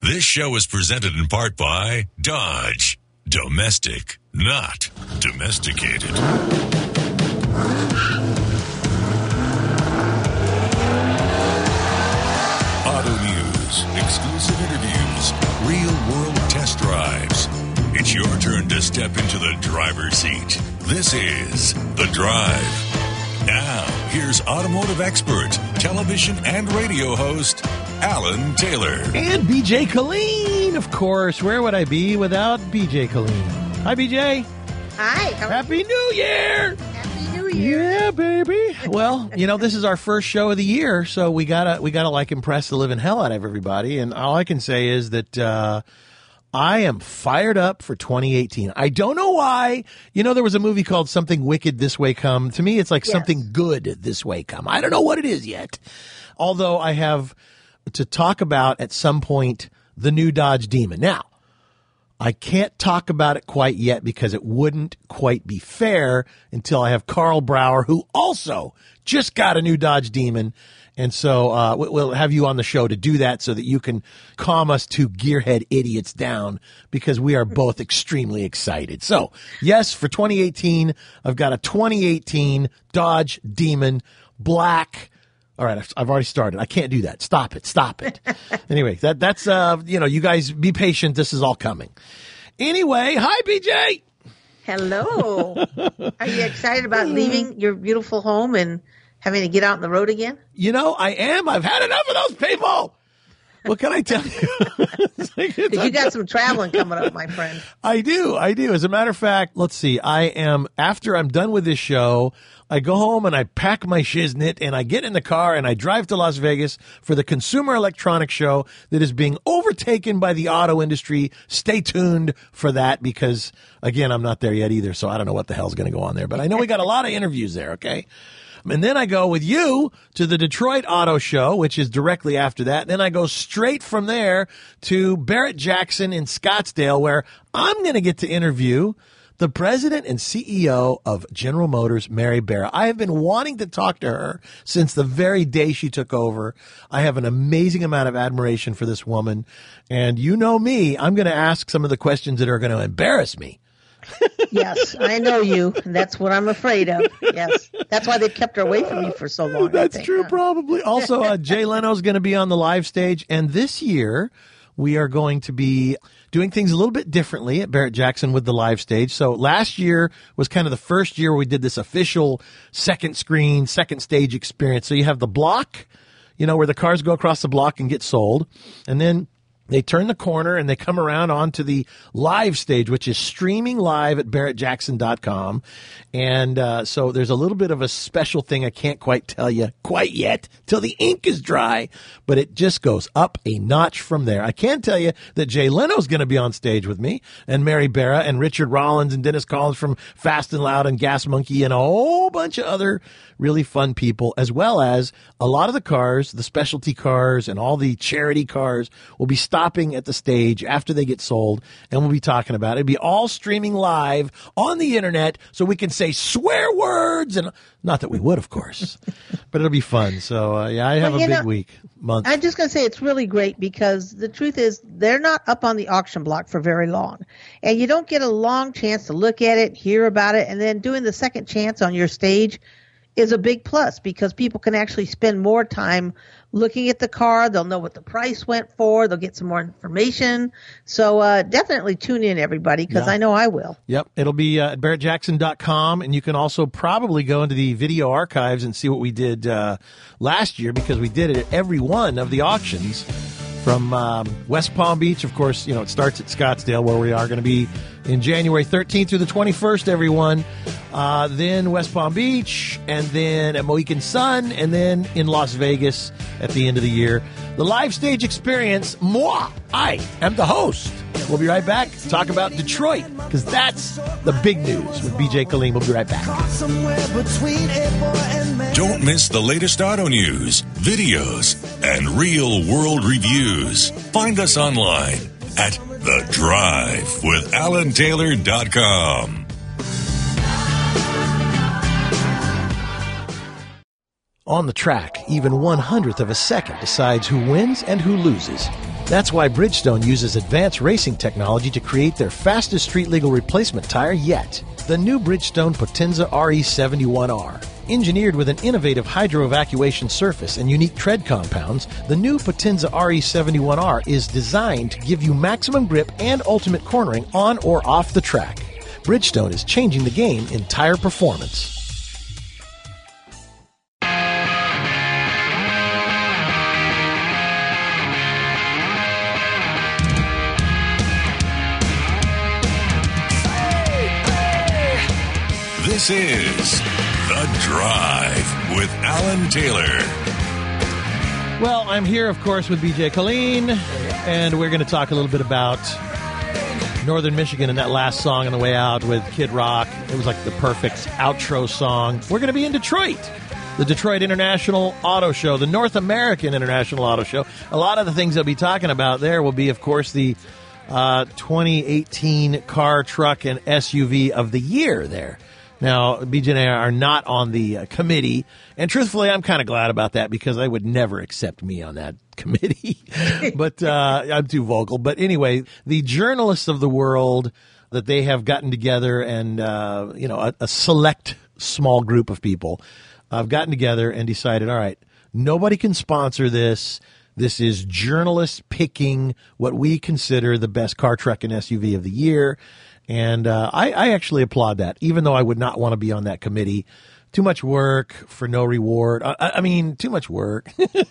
This show is presented in part by Dodge. Domestic, not domesticated. Auto news, exclusive interviews, real-world test drives. It's your turn to step into the driver's seat. This is The Drive. Now, here's automotive expert, television and radio host, Alan Taylor. And BJ Colleen, of course. Where would I be without BJ Colleen? Hi, BJ. Hi. Happy New Year. Happy New Year. Yeah, baby. Well, this is our first show of the year, so we gotta like impress the living hell out of everybody. And all I can say is that I am fired up for 2018. I don't know why. There was a movie called Something Wicked This Way Come. To me, it's like Something Good This Way Come. I don't know what it is yet. Although I have to talk about at some point the new Dodge Demon. Now, I can't talk about it quite yet because it wouldn't quite be fair until I have Carl Brower, who also just got a new Dodge Demon. And so we'll have you on the show to do that so that you can calm us two gearhead idiots down because we are both extremely excited. So, yes, for 2018, I've got a 2018 Dodge Demon Black. All right, I've already started. I can't do that. Stop it. Anyway, that's you guys be patient. This is all coming. Anyway, hi, BJ. Hello. Are you excited about leaving your beautiful home and having to get out on the road again? I am. I've had enough of those people. What can I tell you? You got some traveling coming up, my friend. I do. As a matter of fact, let's see. After I'm done with this show, I go home and I pack my shiznit and I get in the car and I drive to Las Vegas for the Consumer Electronics Show that is being overtaken by the auto industry. Stay tuned for that because, again, I'm not there yet either, so I don't know what the hell's going to go on there. But I know we got a lot of interviews there, okay? And then I go with you to the Detroit Auto Show, which is directly after that. Then I go straight from there to Barrett-Jackson in Scottsdale, where I'm going to get to interview the president and CEO of General Motors, Mary Barra. I have been wanting to talk to her since the very day she took over. I have an amazing amount of admiration for this woman. And you know me, I'm going to ask some of the questions that are going to embarrass me. Yes, I know you. That's what I'm afraid of. Yes. That's why they've kept her away from you for so long. That's true, probably. Also, Jay Leno's going to be on the live stage. And this year, we are going to be doing things a little bit differently at Barrett-Jackson with the live stage. So last year was kind of the first year we did this official second screen, second stage experience. So you have the block, where the cars go across the block and get sold. And then they turn the corner and they come around onto the live stage, which is streaming live at barrettjackson.com. And so there's a little bit of a special thing I can't quite tell you quite yet till the ink is dry, but it just goes up a notch from there. I can tell you that Jay Leno's going to be on stage with me and Mary Barra and Richard Rollins and Dennis Collins from Fast and Loud and Gas Monkey and a whole bunch of other really fun people, as well as a lot of the cars, the specialty cars and all the charity cars will be stopping at the stage after they get sold, and we'll be talking about it. It'll be all streaming live on the internet so we can say swear words, and not that we would, of course, but it'll be fun. So, I have a big month. I'm just going to say it's really great because the truth is they're not up on the auction block for very long, and you don't get a long chance to look at it, hear about it, and then doing the second chance on your stage is a big plus because people can actually spend more time looking at the car. They'll know what the price went for. They'll get some more information. So definitely tune in, everybody, because I know I will. Yep. It'll be at barrettjackson.com, and you can also probably go into the video archives and see what we did last year because we did it at every one of the auctions from West Palm Beach. Of course, it starts at Scottsdale where we are going to be in January 13th through the 21st, everyone. Then West Palm Beach, and then at Mohegan Sun, and then in Las Vegas at the end of the year. The live stage experience, moi, I am the host. We'll be right back to talk about Detroit, because that's the big news with BJ Colleen. We'll be right back. Don't miss the latest auto news, videos, and real-world reviews. Find us online at The Drive with AlanTaylor.com. On the track, even 1/100th of a second decides who wins and who loses. That's why Bridgestone uses advanced racing technology to create their fastest street-legal replacement tire yet. The new Bridgestone Potenza RE71R. Engineered with an innovative hydro-evacuation surface and unique tread compounds, the new Potenza RE71R is designed to give you maximum grip and ultimate cornering on or off the track. Bridgestone is changing the game in tire performance. This is The Drive with Alan Taylor. Well, I'm here, of course, with BJ Colleen, and we're going to talk a little bit about Northern Michigan and that last song on the way out with Kid Rock. It was like the perfect outro song. We're going to be in Detroit, the Detroit International Auto Show, the North American International Auto Show. A lot of the things they'll be talking about there will be, of course, the 2018 car, truck, and SUV of the year there. Now, BJ and I are not on the committee, and truthfully, I'm kind of glad about that because they would never accept me on that committee. But I'm too vocal. But anyway, the journalists of the world that they have gotten together and, a select small group of people have gotten together and decided, all right, nobody can sponsor this. This is journalists picking what we consider the best car, truck, and SUV of the year. And I actually applaud that, even though I would not want to be on that committee. Too much work for no reward. I mean, too much work.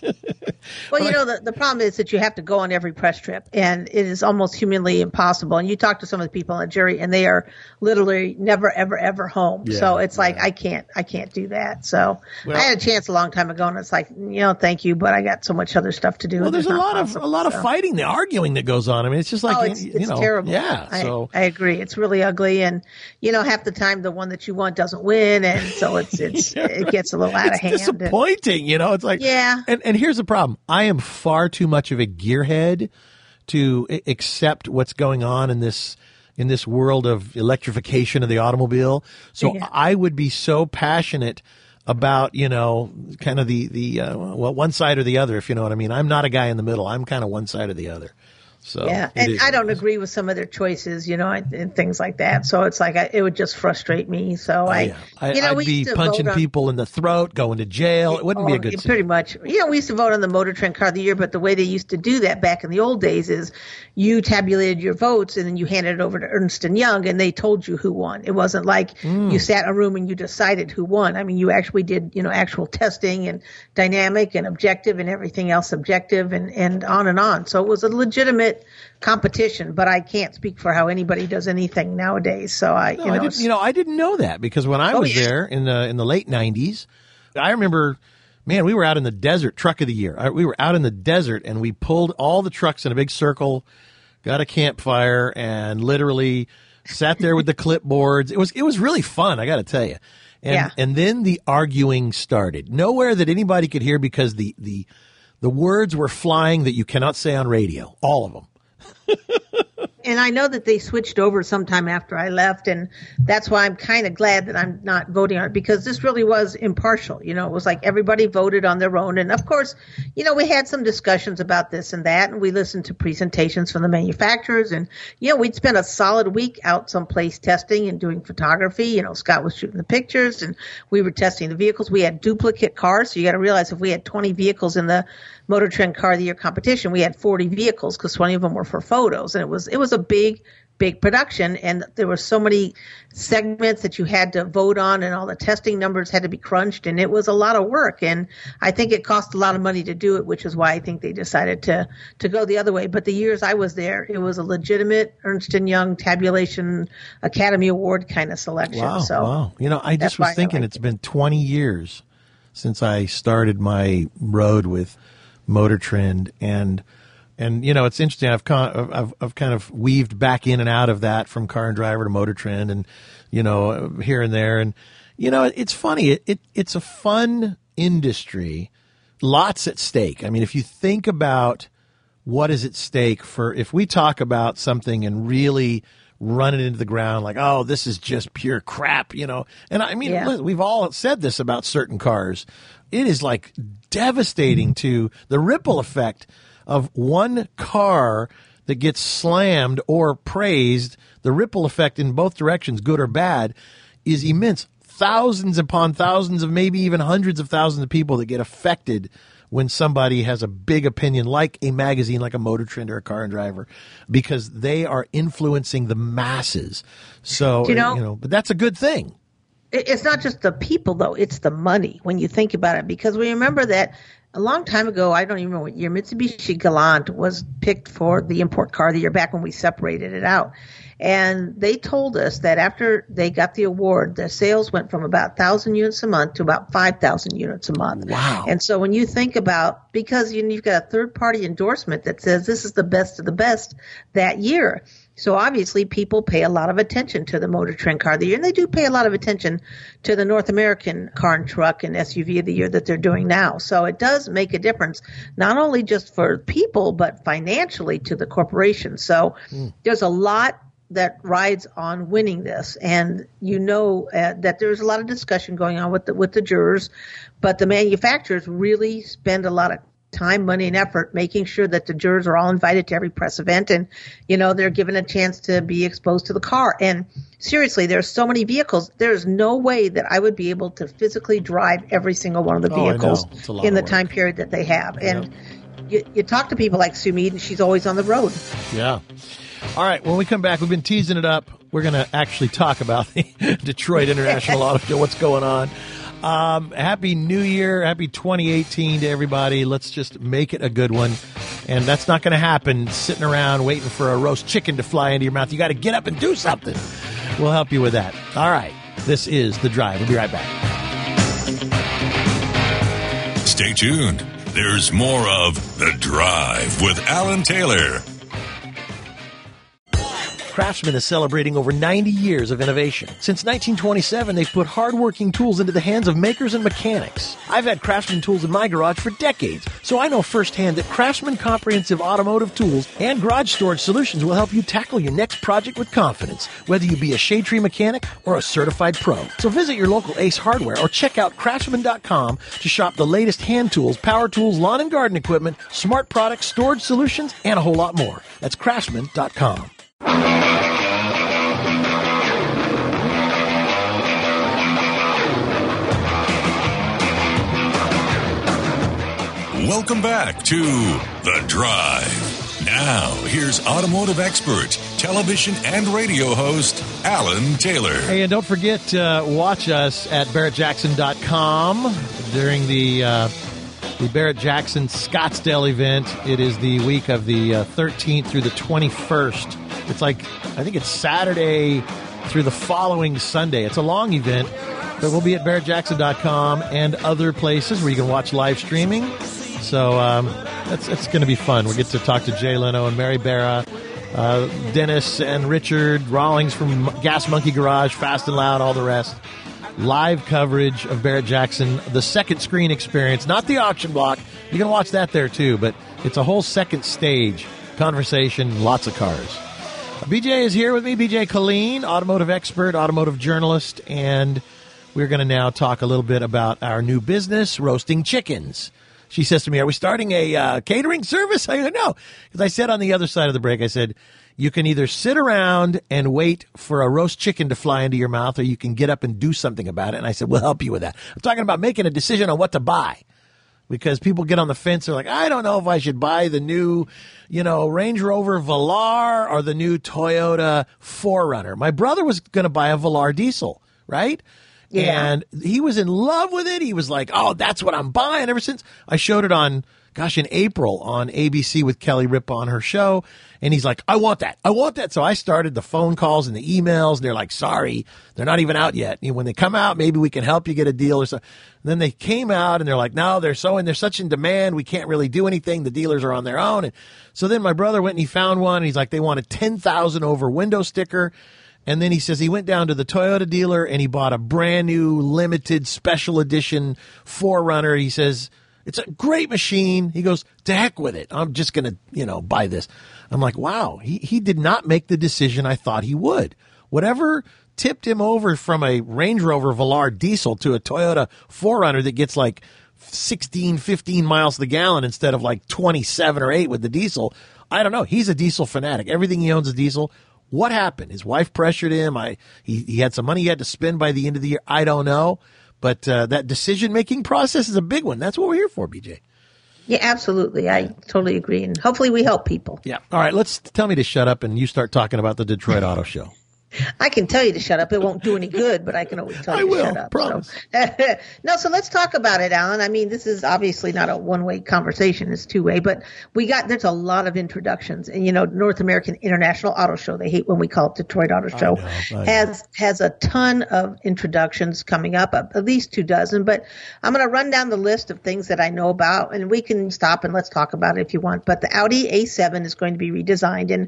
Well, the problem is that you have to go on every press trip, and it is almost humanly impossible. And you talk to some of the people on the jury, and they are literally never, ever, ever home. Yeah, so it's like, I can't do that. So I had a chance a long time ago, and it's like, thank you, but I got so much other stuff to do. Well, there's a lot of fighting, the arguing that goes on. I mean, it's just like, it's terrible. Yeah. I agree. It's really ugly. And, half the time the one that you want doesn't win. And so it gets a little out of hand. It's disappointing, It's like, yeah. And here's the problem. I am far too much of a gearhead to accept what's going on in this world of electrification of the automobile. So yeah. I would be so passionate about, kind of the one side or the other, if you know what I mean. I'm not a guy in the middle. I'm kind of one side or the other. So yeah, and I don't agree with some of their choices, and things like that. So it's like it would just frustrate me. So I'd be punching people in the throat, going to jail. It wouldn't be a good pretty much. We used to vote on the Motor Trend Car of the Year, but the way they used to do that back in the old days is you tabulated your votes and then you handed it over to Ernst & Young and they told you who won. It wasn't like you sat in a room and you decided who won. I mean, you actually did, actual testing and dynamic and objective and everything else subjective and on and on. So it was a legitimate competition, but I can't speak for how anybody does anything nowadays. So I didn't know that because when I was there in the late 90s, I remember, man, we were out in the desert, truck of the year. We were out in the desert and we pulled all the trucks in a big circle, got a campfire, and literally sat there with the clipboards. It was really fun, I got to tell you. And then the arguing started. Nowhere that anybody could hear because the words were flying that you cannot say on radio, all of them. And I know that they switched over sometime after I left, and that's why I'm kind of glad that I'm not voting on it, because this really was impartial. It was like everybody voted on their own. And, of course, we had some discussions about this and that, and we listened to presentations from the manufacturers. And, we'd spent a solid week out someplace testing and doing photography. Scott was shooting the pictures, and we were testing the vehicles. We had duplicate cars, so you got to realize if we had 20 vehicles in the Motor Trend Car of the Year competition, we had 40 vehicles because 20 of them were for photos. And it was a big production, and there were so many segments that you had to vote on, and all the testing numbers had to be crunched, and it was a lot of work. And I think it cost a lot of money to do it, which is why I think they decided to go the other way. But the years I was there, it was a legitimate Ernst & Young tabulation Academy Award kind of selection. Wow. I just was thinking it's been 20 years since I started my road with Motor Trend, and it's interesting. I've kind of weaved back in and out of that from Car and Driver to Motor Trend, and here and there, and it's funny. It's a fun industry, lots at stake. I mean, if you think about what is at stake if we talk about something and really run it into the ground, like, oh, this is just pure crap, and I mean, we've all said this about certain cars. It is like devastating to the ripple effect of one car that gets slammed or praised, the ripple effect in both directions, good or bad, is immense. Thousands upon thousands of maybe even hundreds of thousands of people that get affected when somebody has a big opinion like a magazine, like a Motor Trend or a Car and Driver, because they are influencing the masses. So, but that's a good thing. It's not just the people, though. It's the money when you think about it, because we remember that a long time ago, I don't even know what year, Mitsubishi Galant was picked for the import car of the year back when we separated it out. And they told us that after they got the award, their sales went from about 1,000 units a month to about 5,000 units a month. Wow. And so when you think about, because you've got a third-party endorsement that says this is the best of the best that year. So obviously people pay a lot of attention to the Motor Trend Car of the Year, and they do pay a lot of attention to the North American Car and Truck and SUV of the Year that they're doing now. So it does make a difference, not only just for people, but financially to the corporation. So there's a lot that rides on winning this, and that there's a lot of discussion going on with the jurors, but the manufacturers really spend a lot of time, money, and effort making sure that the jurors are all invited to every press event, and they're given a chance to be exposed to the car. And seriously, there's so many vehicles. There's no way that I would be able to physically drive every single one of the vehicles in the time period that they have. And you talk to people like Sue Mead, and she's always on the road. Yeah. All right, when we come back, we've been teasing it up. We're going to actually talk about the Detroit International Auto Show, what's going on. Happy New Year, happy 2018 to everybody. Let's just make it a good one. And that's not going to happen sitting around waiting for a roast chicken to fly into your mouth. You got to get up and do something. We'll help you with that. All right, this is The Drive. We'll be right back. Stay tuned. There's more of The Drive with Alan Taylor. Craftsman is celebrating over 90 years of innovation. Since 1927, they've put hardworking tools into the hands of makers and mechanics. I've had Craftsman tools in my garage for decades, so I know firsthand that Craftsman comprehensive automotive tools and garage storage solutions will help you tackle your next project with confidence, whether you be a shade tree mechanic or a certified pro. So visit your local Ace Hardware or check out Craftsman.com to shop the latest hand tools, power tools, lawn and garden equipment, smart products, storage solutions, and a whole lot more. That's Craftsman.com. Welcome back to The Drive. Now, here's automotive expert, television and radio host, Alan Taylor. Hey, and don't forget to watch us at BarrettJackson.com during the Barrett Jackson Scottsdale event. It is the week of the 13th through the 21st. It's I think it's Saturday through the following Sunday. It's a long event, but we'll be at BarrettJackson.com and other places where you can watch live streaming. So it's going to be fun. We get to talk to Jay Leno and Mary Barra, Dennis and Richard Rawlings from Gas Monkey Garage, Fast and Loud, all the rest. Live coverage of Barrett Jackson, the second screen experience, not the auction block. You can watch that there too, but it's a whole second stage conversation, lots of cars. BJ is here with me, BJ Colleen, automotive expert, automotive journalist, and we're going to now talk a little bit about our new business, roasting chickens. She says to me, are we starting a catering service? I go, no, because I said on the other side of the break, I said, you can either sit around and wait for a roast chicken to fly into your mouth, or you can get up and do something about it. And I said, we'll help you with that. I'm talking about making a decision on what to buy. Because people get on the fence, they're like, I don't know if I should buy the new, Range Rover Velar or the new Toyota 4Runner. My brother was going to buy a Velar diesel, right? Yeah. And he was in love with it. He was like, oh, that's what I'm buying. Ever since I showed it in April on ABC with Kelly Ripa on her show. And he's like, I want that. I want that. So I started the phone calls and the emails. And they're like, sorry, they're not even out yet. And when they come out, maybe we can help you get a deal or something. And then they came out and they're like, no, they're such in demand. We can't really do anything. The dealers are on their own. And so then my brother went and he found one. And he's like, they want a 10,000 over window sticker. And then he says he went down to the Toyota dealer and he bought a brand new limited special edition 4Runner. He says, it's a great machine. He goes, to heck with it. I'm just going to, buy this. I'm like, wow, he did not make the decision I thought he would. Whatever tipped him over from a Range Rover Velar diesel to a Toyota 4Runner that gets like 16, 15 miles to the gallon instead of like 27 or 8 with the diesel. I don't know. He's a diesel fanatic. Everything he owns is diesel. What happened? His wife pressured him. He had some money he had to spend by the end of the year. I don't know. But that decision-making process is a big one. That's what we're here for, BJ. Yeah, absolutely. I totally agree. And hopefully we help people. Yeah. All right. Tell me to shut up and you start talking about the Detroit Auto Show. I can tell you to shut up. It won't do any good, but I can always tell you to shut up. Promise. So let's talk about it, Alan. I mean, this is obviously not a one-way conversation. It's two-way, but there's a lot of introductions. And, North American International Auto Show, they hate when we call it Detroit Auto Show, has a ton of introductions coming up, at least 24. But I'm going to run down the list of things that I know about, and we can stop and let's talk about it if you want. But the Audi A7 is going to be redesigned, and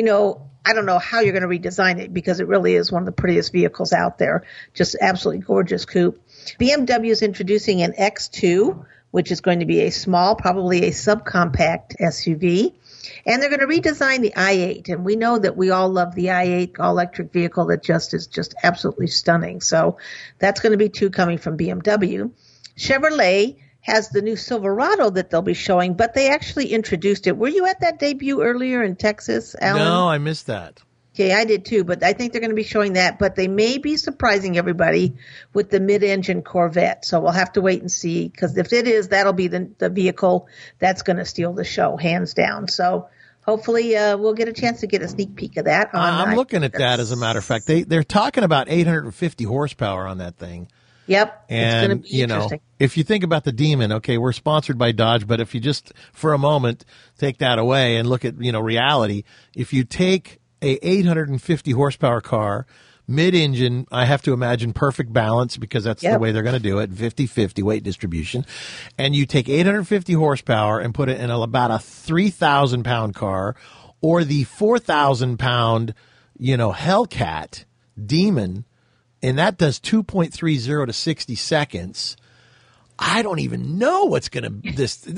I don't know how you're going to redesign it because it really is one of the prettiest vehicles out there. Just absolutely gorgeous coupe. BMW is introducing an X2, which is going to be a small, probably a subcompact SUV. And they're going to redesign the i8. And we know that we all love the i8 all-electric vehicle that is just absolutely stunning. So that's going to be 2 coming from BMW. Chevrolet has the new Silverado that they'll be showing, but they actually introduced it. Were you at that debut earlier in Texas, Alan? No, I missed that. Okay, I did too, but I think they're going to be showing that, but they may be surprising everybody with the mid-engine Corvette. So we'll have to wait and see, because if it is, that'll be the vehicle that's going to steal the show, hands down. So hopefully we'll get a chance to get a sneak peek of that. I'm looking at that, as a matter of fact. They're talking about 850 horsepower on that thing. Yep. And, it's going to be interesting. If you think about the Demon, okay, we're sponsored by Dodge, but if you just for a moment take that away and look at, reality, if you take a 850 horsepower car, mid-engine, I have to imagine perfect balance because that's the way they're going to do it, 50-50 weight distribution, and you take 850 horsepower and put it in about a 3,000-pound car or the 4,000-pound, Hellcat Demon, and that does 2.30 to 60 seconds. I don't even know what's going to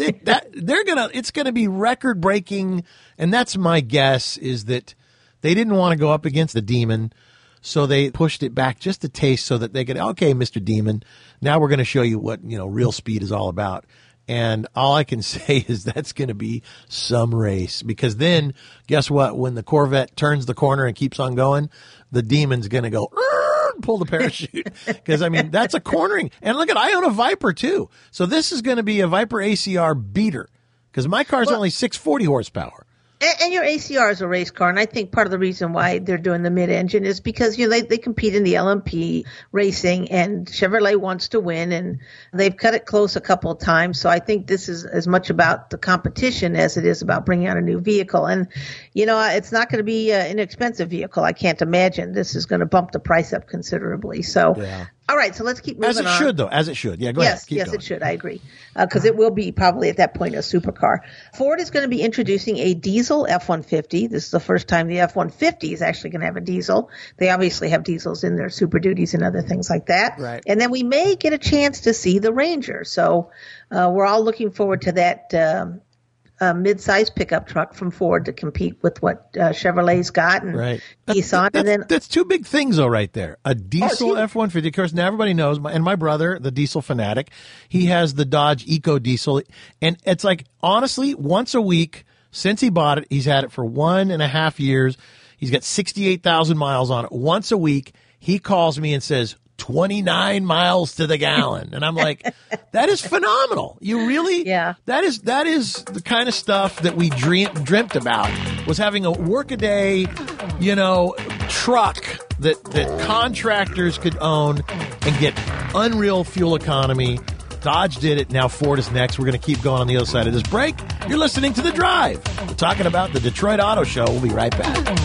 it's going to be record breaking. And that's my guess, is that they didn't want to go up against the Demon. So they pushed it back just a taste so that they could, okay, Mr. Demon, now we're going to show you what, real speed is all about. And all I can say is that's going to be some race, because then guess what? When the Corvette turns the corner and keeps on going, the Demon's going to go, pull the parachute, because that's a cornering. And look I own a Viper too, so this is going to be a Viper ACR beater, because my car's only 640 horsepower. And your ACR is a race car, and I think part of the reason why they're doing the mid-engine is because they compete in the LMP racing, and Chevrolet wants to win, and they've cut it close a couple of times. So I think this is as much about the competition as it is about bringing out a new vehicle. And it's not going to be an inexpensive vehicle. I can't imagine this is going to bump the price up considerably. So. Yeah. All right, so let's keep moving on. As it should, though. As it should. Yeah, go ahead. Yes, it should. I agree. Because it will be probably at that point a supercar. Ford is going to be introducing a diesel F-150. This is the first time the F-150 is actually going to have a diesel. They obviously have diesels in their Super Duties and other things like that. Right. And then we may get a chance to see the Ranger. So we're all looking forward to that mid-size pickup truck from Ford to compete with what Chevrolet's got and Nissan. That's 2 big things, though, right there. A diesel F-150. Of course, now everybody knows, and my brother, the diesel fanatic, he has the Dodge Eco Diesel. And it's like, honestly, once a week, since he bought it, he's had it for 1.5 years. He's got 68,000 miles on it. Once a week, he calls me and says, 29 miles to the gallon. And I'm like, that is phenomenal. You really? Yeah. That is the kind of stuff that we dreamt about, was having a workaday, truck that contractors could own and get unreal fuel economy. Dodge did it. Now Ford is next. We're going to keep going on the other side of this break. You're listening to The Drive. We're talking about the Detroit Auto Show. We'll be right back.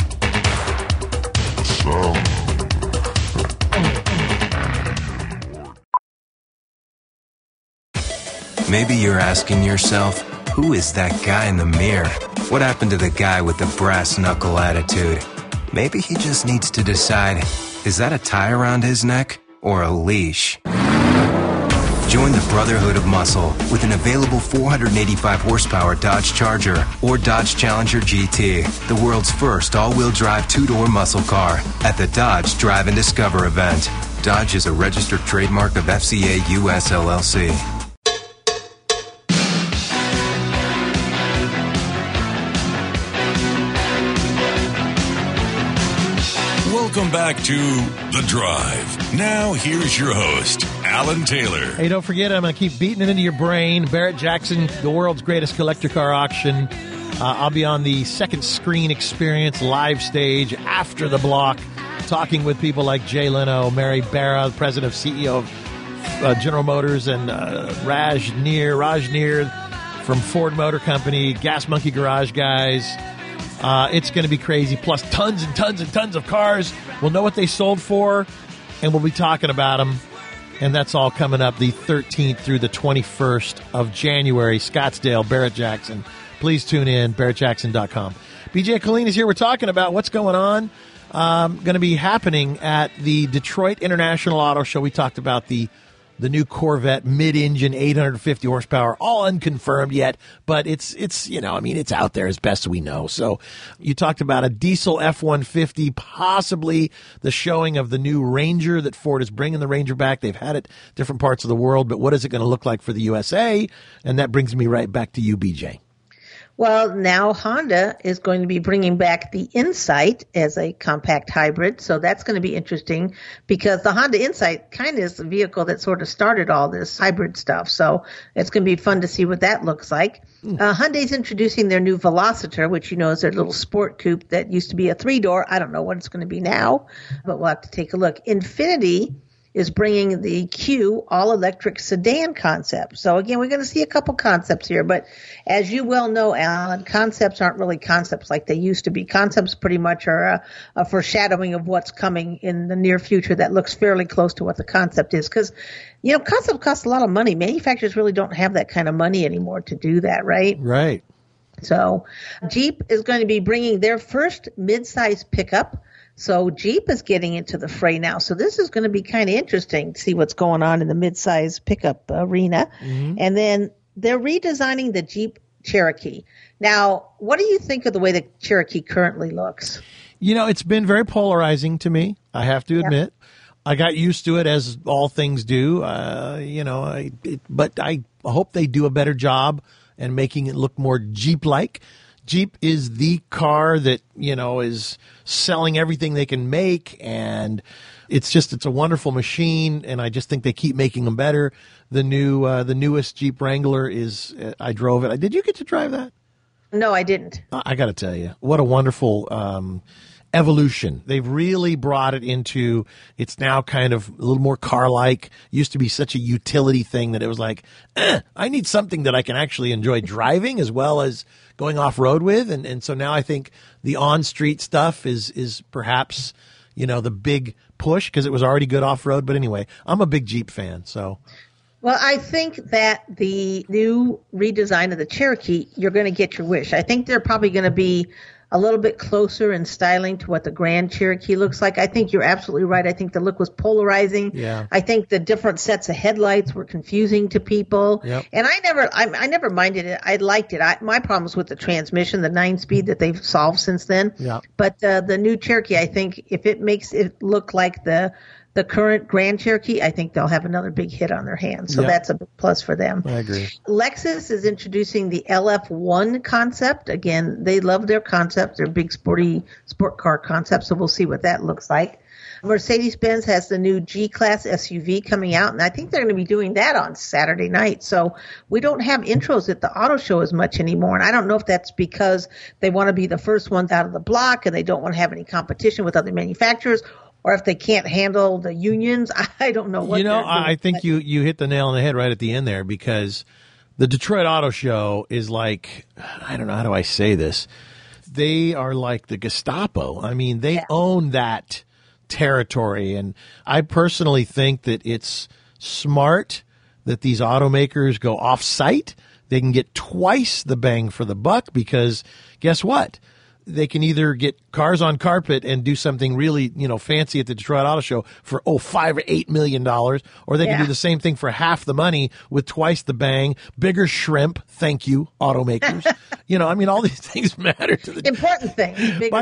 Maybe you're asking yourself, who is that guy in the mirror? What happened to the guy with the brass knuckle attitude? Maybe he just needs to decide, is that a tie around his neck or a leash? Join the Brotherhood of Muscle with an available 485 horsepower Dodge Charger or Dodge Challenger GT, the world's first all-wheel drive 2-door muscle car at the Dodge Drive and Discover event. Dodge is a registered trademark of FCA US LLC. Welcome back to The Drive. Now, here's your host, Alan Taylor. Hey, don't forget, I'm going to keep beating it into your brain. Barrett-Jackson, the world's greatest collector car auction. I'll be on the Second Screen Experience live stage after the block, talking with people like Jay Leno, Mary Barra, the president of CEO of General Motors, and Raj Nir from Ford Motor Company, Gas Monkey Garage guys. It's going to be crazy. Plus tons and tons and tons of cars. We'll know what they sold for, and we'll be talking about them. And that's all coming up the 13th through the 21st of January. Scottsdale, Barrett-Jackson. Please tune in, barrettjackson.com. BJ Colleen is here. We're talking about what's going on. Going to be happening at the Detroit International Auto Show. We talked about the new Corvette mid-engine 850 horsepower, all unconfirmed yet, but it's it's out there as best we know. So you talked about a diesel F-150, possibly the showing of the new Ranger that Ford is bringing the Ranger back. They've had it different parts of the world, but what is it going to look like for the USA? And that brings me right back to you, BJ. Well, now Honda is going to be bringing back the Insight as a compact hybrid. So that's going to be interesting because the Honda Insight kind of is the vehicle that sort of started all this hybrid stuff. So it's going to be fun to see what that looks like. Hyundai's introducing their new Velociter, which you know is their little sport coupe that used to be a 3-door. I don't know what it's going to be now, but we'll have to take a look. Infiniti is bringing the Q all-electric sedan concept. So, again, we're going to see a couple concepts here. But as you well know, Alan, concepts aren't really concepts like they used to be. Concepts pretty much are a foreshadowing of what's coming in the near future that looks fairly close to what the concept is. Because, concept costs a lot of money. Manufacturers really don't have that kind of money anymore to do that, right? Right. So Jeep is going to be bringing their first mid-size pickup. So Jeep is getting into the fray now. So this is going to be kind of interesting to see what's going on in the mid-size pickup arena. Mm-hmm. And then they're redesigning the Jeep Cherokee. Now, what do you think of the way the Cherokee currently looks? It's been very polarizing to me, I have to admit. I got used to it, as all things do, but I hope they do a better job and making it look more Jeep-like. Jeep is the car that, is selling everything they can make, and it's a wonderful machine, and I just think they keep making them better. The newest Jeep Wrangler I drove it. Did you get to drive that? No, I didn't. I got to tell you, what a wonderful evolution. They've really brought it into, it's now kind of a little more car-like. Used to be such a utility thing that it was like, I need something that I can actually enjoy driving as well as going off-road with. And so now I think the on-street stuff is perhaps, the big push because it was already good off-road. But anyway, I'm a big Jeep fan, so. Well, I think that the new redesign of the Cherokee, you're going to get your wish. I think they're probably going to be a little bit closer in styling to what the Grand Cherokee looks like. I think you're absolutely right. I think the look was polarizing. Yeah. I think the different sets of headlights were confusing to people. Yep. And I never minded it. I liked it. My problem was with the transmission, the 9-speed that they've solved since then. Yeah. But the new Cherokee, I think if it makes it look like the current Grand Cherokee, I think they'll have another big hit on their hands. So that's a big plus for them. I agree. Lexus is introducing the LF1 concept. Again, they love their concept, their big sport car concept. So we'll see what that looks like. Mercedes-Benz has the new G-Class SUV coming out, and I think they're going to be doing that on Saturday night. So we don't have intros at the auto show as much anymore, and I don't know if that's because they want to be the first ones out of the block and they don't want to have any competition with other manufacturers, or if they can't handle the unions. I don't know what. I think you hit the nail on the head right at the end there, because the Detroit Auto Show is like, I don't know, how do I say this? They are like the Gestapo. I mean, they own that territory. And I personally think that it's smart that these automakers go off-site. They can get twice the bang for the buck, because guess what? They can either get cars on carpet and do something really, fancy at the Detroit Auto Show for $5 or $8 million, or they can do the same thing for half the money with twice the bang, bigger shrimp. Thank you, automakers. All these things matter to the important things.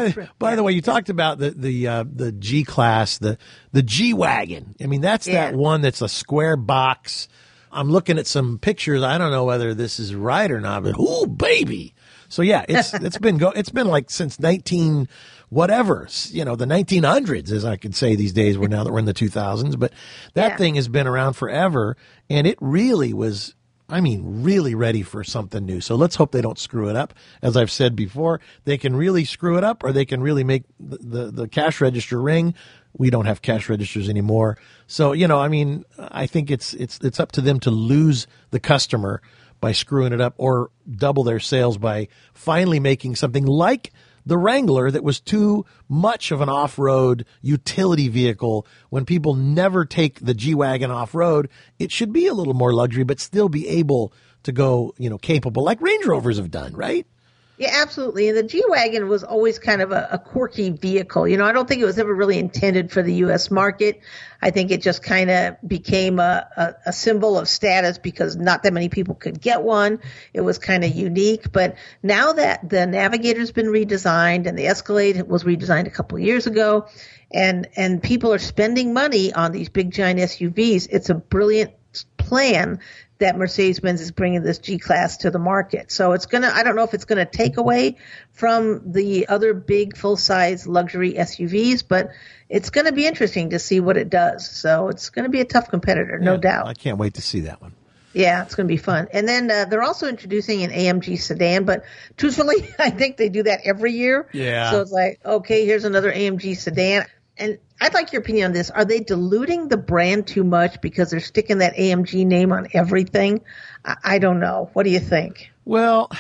By the way, you talked about the G class, the G-Wagon. I mean, that's that one that's a square box. I'm looking at some pictures. I don't know whether this is right or not, but oh baby. So yeah, it's been like since 19 whatever, the 1900s, as I could say these days. Now that we're in the 2000s, but that thing has been around forever, and it really was. Really ready for something new. So let's hope they don't screw it up. As I've said before, they can really screw it up, or they can really make the cash register ring. We don't have cash registers anymore. So, I think it's up to them to lose the customer by screwing it up, or double their sales by finally making something like the Wrangler that was too much of an off-road utility vehicle. When people never take the G-Wagon off-road, it should be a little more luxury, but still be able to go, capable, like Range Rovers have done, right? Yeah, absolutely. And the G-Wagon was always kind of a quirky vehicle. I don't think it was ever really intended for the U.S. market. I think it just kind of became a symbol of status because not that many people could get one. It was kind of unique. But now that the Navigator's been redesigned and the Escalade was redesigned a couple of years ago, and people are spending money on these big giant SUVs, it's a brilliant plan that Mercedes-Benz is bringing this G-Class to the market. So I don't know if it's going to take away from the other big full-size luxury SUVs, but it's going to be interesting to see what it does. So it's going to be a tough competitor, no doubt. I can't wait to see that one. Yeah, it's going to be fun. And then they're also introducing an AMG sedan, but truthfully, I think they do that every year. Yeah. So it's like, okay, here's another AMG sedan. And I'd like your opinion on this. Are they diluting the brand too much because they're sticking that AMG name on everything? I don't know. What do you think? Well,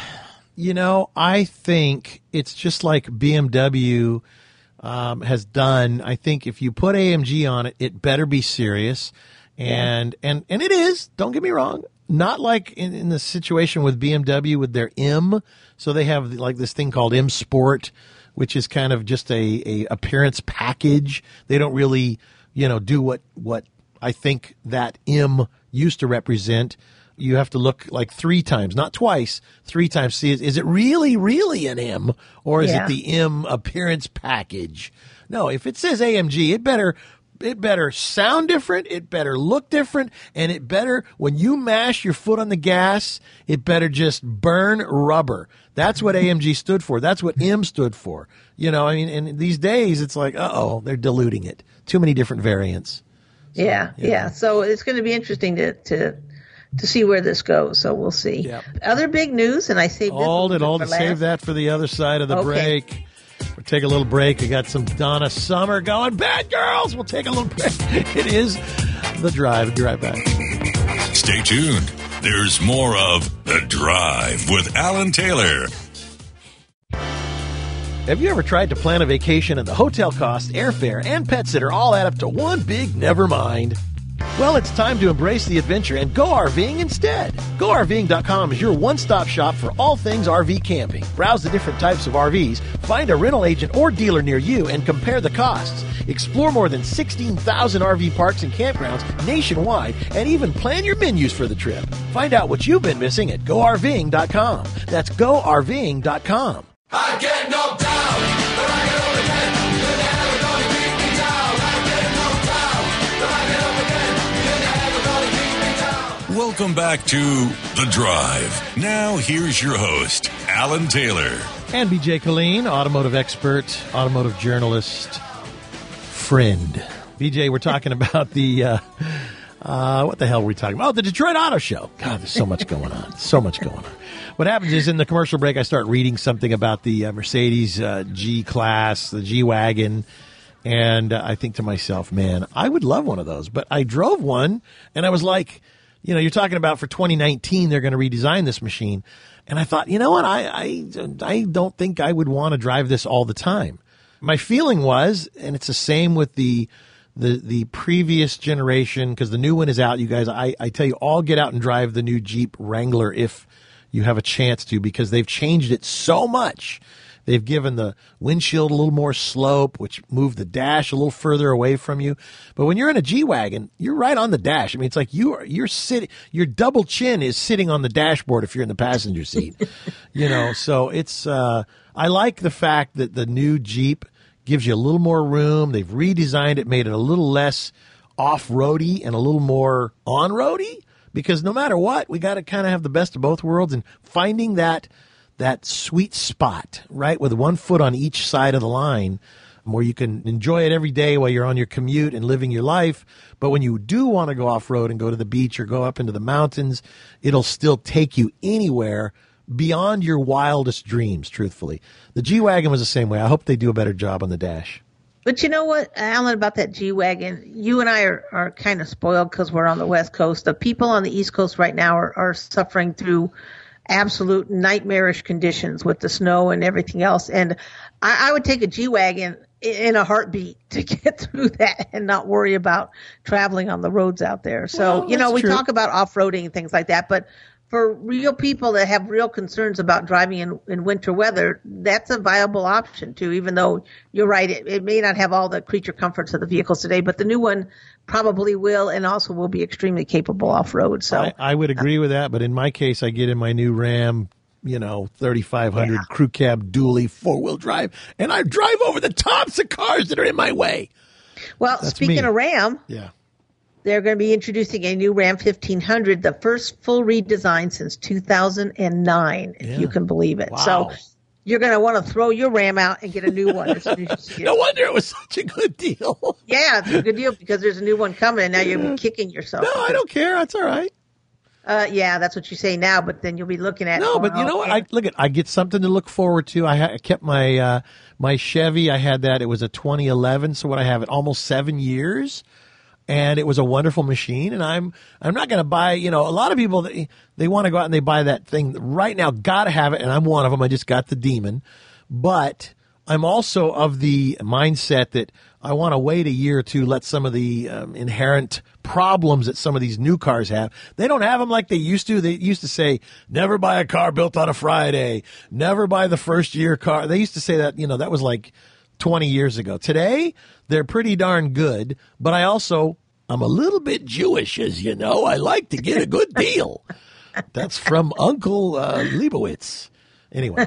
I think it's just like BMW has done. I think if you put AMG on it, it better be serious. And it is. Don't get me wrong. Not like in the situation with BMW with their M. So they have like this thing called M Sport, which is kind of just a appearance package. They don't really, do what I think that M used to represent. You have to look like 3 times, not twice, 3 times. See, is it really an M, or is it the M appearance package? No, if it says AMG, it better sound different, it better look different, and it better, when you mash your foot on the gas, it better just burn rubber. That's what AMG stood for. That's what M stood for. And these days it's like, they're diluting it. Too many different variants. So, yeah. So it's going to be interesting to see where this goes. So we'll see. Yep. Other big news, and I saved save that for the other side of the break. We'll take a little break. We got some Donna Summer going. Bad Girls. We'll take a little break. It is The Drive. Be right back. Stay tuned. There's more of The Drive with Alan Taylor. Have you ever tried to plan a vacation and the hotel costs, airfare, and pet sitter all add up to one big never mind? Well, it's time to embrace the adventure and go RVing instead. GoRVing.com is your one-stop shop for all things RV camping. Browse the different types of RVs, find a rental agent or dealer near you, and compare the costs. Explore more than 16,000 RV parks and campgrounds nationwide, and even plan your menus for the trip. Find out what you've been missing at GoRVing.com. That's GoRVing.com. I get knocked down, but I get up again. You're never gonna keep me down. I get knocked down, but I get up again. You're never gonna keep me down. Welcome back to The Drive. Now here's your host, Alan Taylor. And BJ Colleen, automotive expert, automotive journalist, friend. BJ, we're talking about the, what the hell were we talking about? Oh, the Detroit Auto Show. God, there's so much going on. So much going on. What happens is in the commercial break, I start reading something about the Mercedes G-Class, the G-Wagon, and I think to myself, man, I would love one of those. But I drove one, and I was like, you're talking about for 2019, they're going to redesign this machine. And I thought, you know what, I don't think I would want to drive this all the time. My feeling was, and it's the same with the previous generation, because the new one is out, you guys, I tell you, all get out and drive the new Jeep Wrangler if you have a chance to, because they've changed it so much. They've given the windshield a little more slope, which moved the dash a little further away from you. But when you're in a G-Wagon, you're right on the dash. I mean, it's like you're sitting, your double chin is sitting on the dashboard if you're in the passenger seat. So it's, I like the fact that the new Jeep gives you a little more room. They've redesigned it, made it a little less off-roady and a little more on-roady. Because no matter what, we got to kind of have the best of both worlds, and finding that that sweet spot, right, with one foot on each side of the line, where you can enjoy it every day while you're on your commute and living your life. But when you do want to go off-road and go to the beach or go up into the mountains, it'll still take you anywhere beyond your wildest dreams, truthfully. The G-Wagon was the same way. I hope they do a better job on the dash. But you know what, Alan, about that G-Wagon, you and I are kind of spoiled because we're on the West Coast. The people on the East Coast right now are suffering through absolute nightmarish conditions with the snow and everything else. And I would take a G-Wagon in a heartbeat to get through that and not worry about traveling on the roads out there. So, Well, we true. talk about off-roading and things like that, but for real people that have real concerns about driving in winter weather, that's a viable option too, even though you're right, it may not have all the creature comforts of the vehicles today, but the new one probably will, and also will be extremely capable off-road. So I would agree with that, but in my case, I get in my new Ram, 3500 crew cab dually 4-wheel drive, and I drive over the tops of cars that are in my way. well, That's speaking me. of Ram, Yeah. they're going to be introducing a new Ram 1500, the first full redesign since 2009, if you can believe it. Wow. So you're going to want to throw your Ram out and get a new one as soon as you see No it. wonder it was such a good deal. Yeah, it's a good deal because there's a new one coming, and now you'll be kicking yourself. No, I don't care. That's all right. Yeah, that's what you say now, but then you'll be looking at. No, going, but you know what? okay. I get something to look forward to. I kept my my Chevy. I had that. It was a 2011. So what I have it almost 7 years, and it was a wonderful machine. And I'm not going to buy. A lot of people they want to go out and they buy that thing right now. Got to have it, and I'm one of them. I just got the Demon, but I'm also of the mindset that I want to wait a year or two, let some of the inherent problems that some of these new cars have. They don't have them like they used to. They used to say, never buy a car built on a Friday. Never buy the first year car. They used to say that, that was like 20 years ago. Today, they're pretty darn good, but I'm a little bit Jewish, as you know. I like to get a good deal. That's from Uncle Leibowitz. Anyway,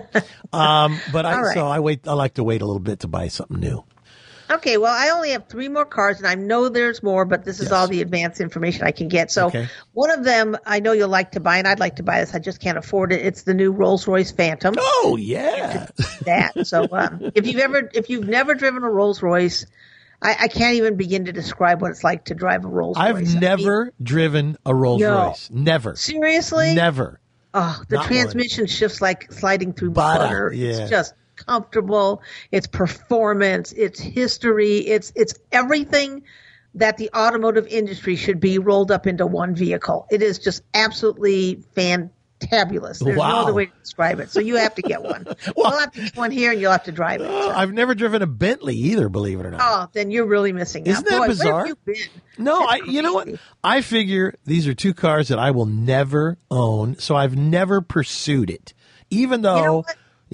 but right. So I wait. I like to wait a little bit to buy something new. Okay, well, I only have 3 more cars, and I know there's more, but this is all the advanced information I can get. So Okay. one of them I know you'll like to buy, and I'd like to buy this. I just can't afford it. It's the new Rolls-Royce Phantom. Oh yeah, That. So if you've never driven a Rolls-Royce, I can't even begin to describe what it's like to drive a Rolls-Royce. I've never driven a Rolls Royce. Never. Seriously? Never. Oh, the Not transmission shifts like sliding through Butter, butter. yeah. It's just comfortable. It's performance. It's history. It's everything that the automotive industry should be rolled up into one vehicle. It is just absolutely fantabulous. There's Wow. no other way to describe it. So you have to get one. We'll have to get one here, and you'll have to drive it. So. I've never driven a Bentley either. Believe it or not. Oh, then you're really missing out. Isn't that Boy, bizarre? Where have you been? No, That's you know what? crazy. I figure these are 2 cars that I will never own, so I've never pursued it. Even though,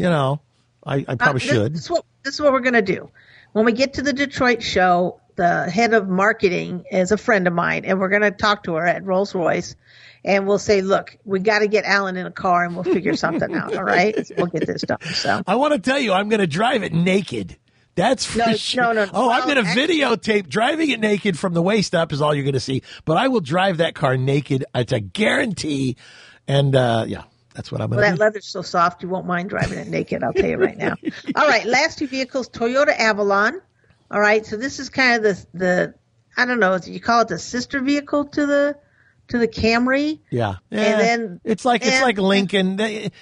I probably should. This is what we're going to do. When we get to the Detroit show, the head of marketing is a friend of mine, and we're going to talk to her at Rolls-Royce, and we'll say, look, we got to get Alan in a car, and we'll figure something out, all right? So we'll get this done. So. I want to tell you, I'm going to drive it naked. That's for No, sure. no. Oh, I'm Well, going to videotape driving it naked from the waist up is all you're going to see. But I will drive that car naked. It's a guarantee. And that's what I'm going Well, to that do. leather's so soft, you won't mind driving it naked, I'll tell you right now. All right, last 2 vehicles, Toyota Avalon. All right, so this is kind of the I don't know, you call it the sister vehicle to the Camry? Yeah. And then it's like Lincoln.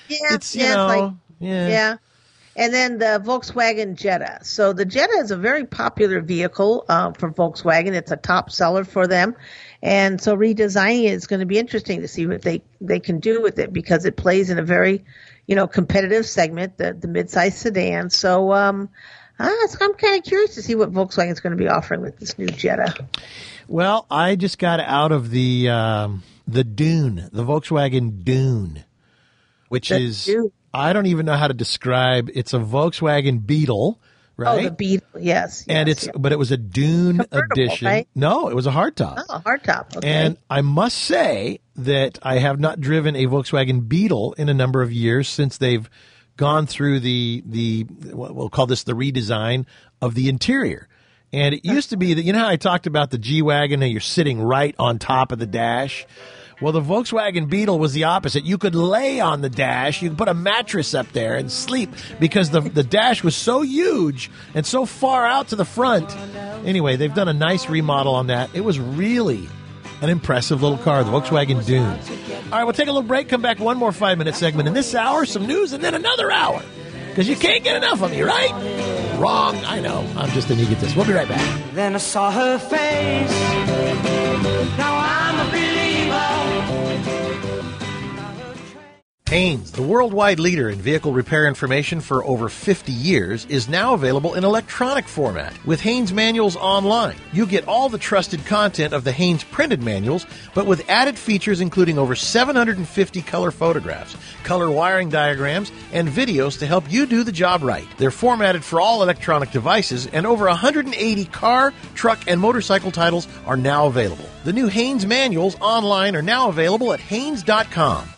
Yeah. And then the Volkswagen Jetta. So the Jetta is a very popular vehicle for Volkswagen. It's a top seller for them. And so redesigning it is going to be interesting to see what they can do with it because it plays in a very, competitive segment, the midsize sedan. So I'm kind of curious to see what Volkswagen is going to be offering with this new Jetta. Well, I just got out of the Dune, the Volkswagen Dune, which is Dune. I don't even know how to describe. It's a Volkswagen Beetle, right? Oh, the Beetle, yes. And but it was a Dune Convertible, edition. right? No, it was a hardtop. Oh, hardtop. Okay. And I must say that I have not driven a Volkswagen Beetle in a number of years since they've gone through we'll call this the redesign of the interior. And it used to be that, how I talked about the G-Wagon and you're sitting right on top of the dash? Well, the Volkswagen Beetle was the opposite. You could lay on the dash. You could put a mattress up there and sleep because the dash was so huge and so far out to the front. Anyway, they've done a nice remodel on that. It was really an impressive little car, the Volkswagen Dune. All right, we'll take a little break, come back, one more 5-minute segment. In this hour, some news, and then another hour. Because you can't get enough of me, right? Wrong. I know. I'm just an egotist. We'll be right back. Then I saw her face. Now I'm a believer. Haynes, the worldwide leader in vehicle repair information for over 50 years, is now available in electronic format. With Haynes Manuals Online, you get all the trusted content of the Haynes printed manuals, but with added features including over 750 color photographs, color wiring diagrams, and videos to help you do the job right. They're formatted for all electronic devices, and over 180 car, truck, and motorcycle titles are now available. The new Haynes Manuals Online are now available at Haynes.com.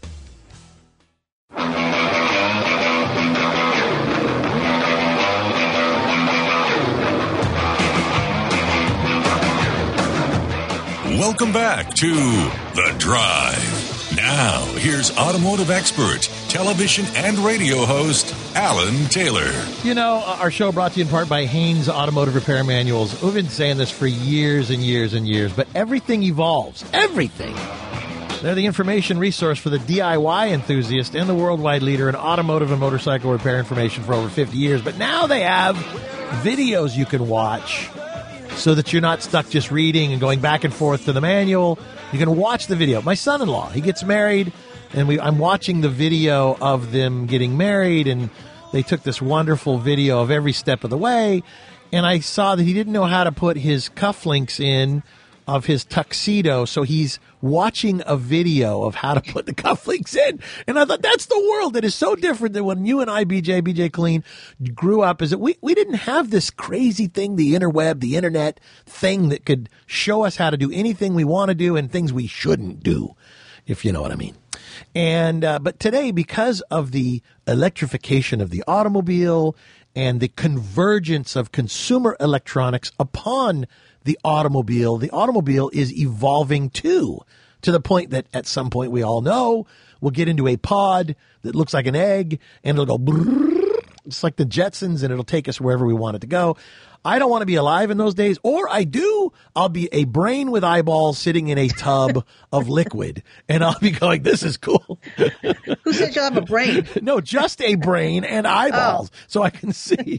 Welcome back to The Drive. Now, here's automotive expert, television and radio host, Alan Taylor. You know, our show brought to you in part by Haynes Automotive Repair Manuals. We've been saying this for years and years and years, but everything evolves. Everything. They're the information resource for the DIY enthusiast and the worldwide leader in automotive and motorcycle repair information for over 50 years. But now they have videos you can watch so that you're not stuck just reading and going back and forth to the manual. You can watch the video. My son-in-law, he gets married, and I'm watching the video of them getting married, and they took this wonderful video of every step of the way, and I saw that he didn't know how to put his cufflinks in of his tuxedo, so he's watching a video of how to put the cufflinks in. And I thought, that's the world that is so different than when you and I, BJ Clean, grew up, is that we didn't have this crazy thing, the interweb, the internet thing that could show us how to do anything we want to do and things we shouldn't do, if you know what I mean. And but today, because of the electrification of the automobile and the convergence of consumer electronics upon the automobile is evolving too, to the point that at some point we all know we'll get into a pod that looks like an egg and it'll go brrr, just like the Jetsons, and it'll take us wherever we want it to go. I don't want to be alive in those days, or I do. I'll be a brain with eyeballs sitting in a tub of liquid, and I'll be going, this is cool. Who said you'll have a brain? No, just a brain and eyeballs, so I can see.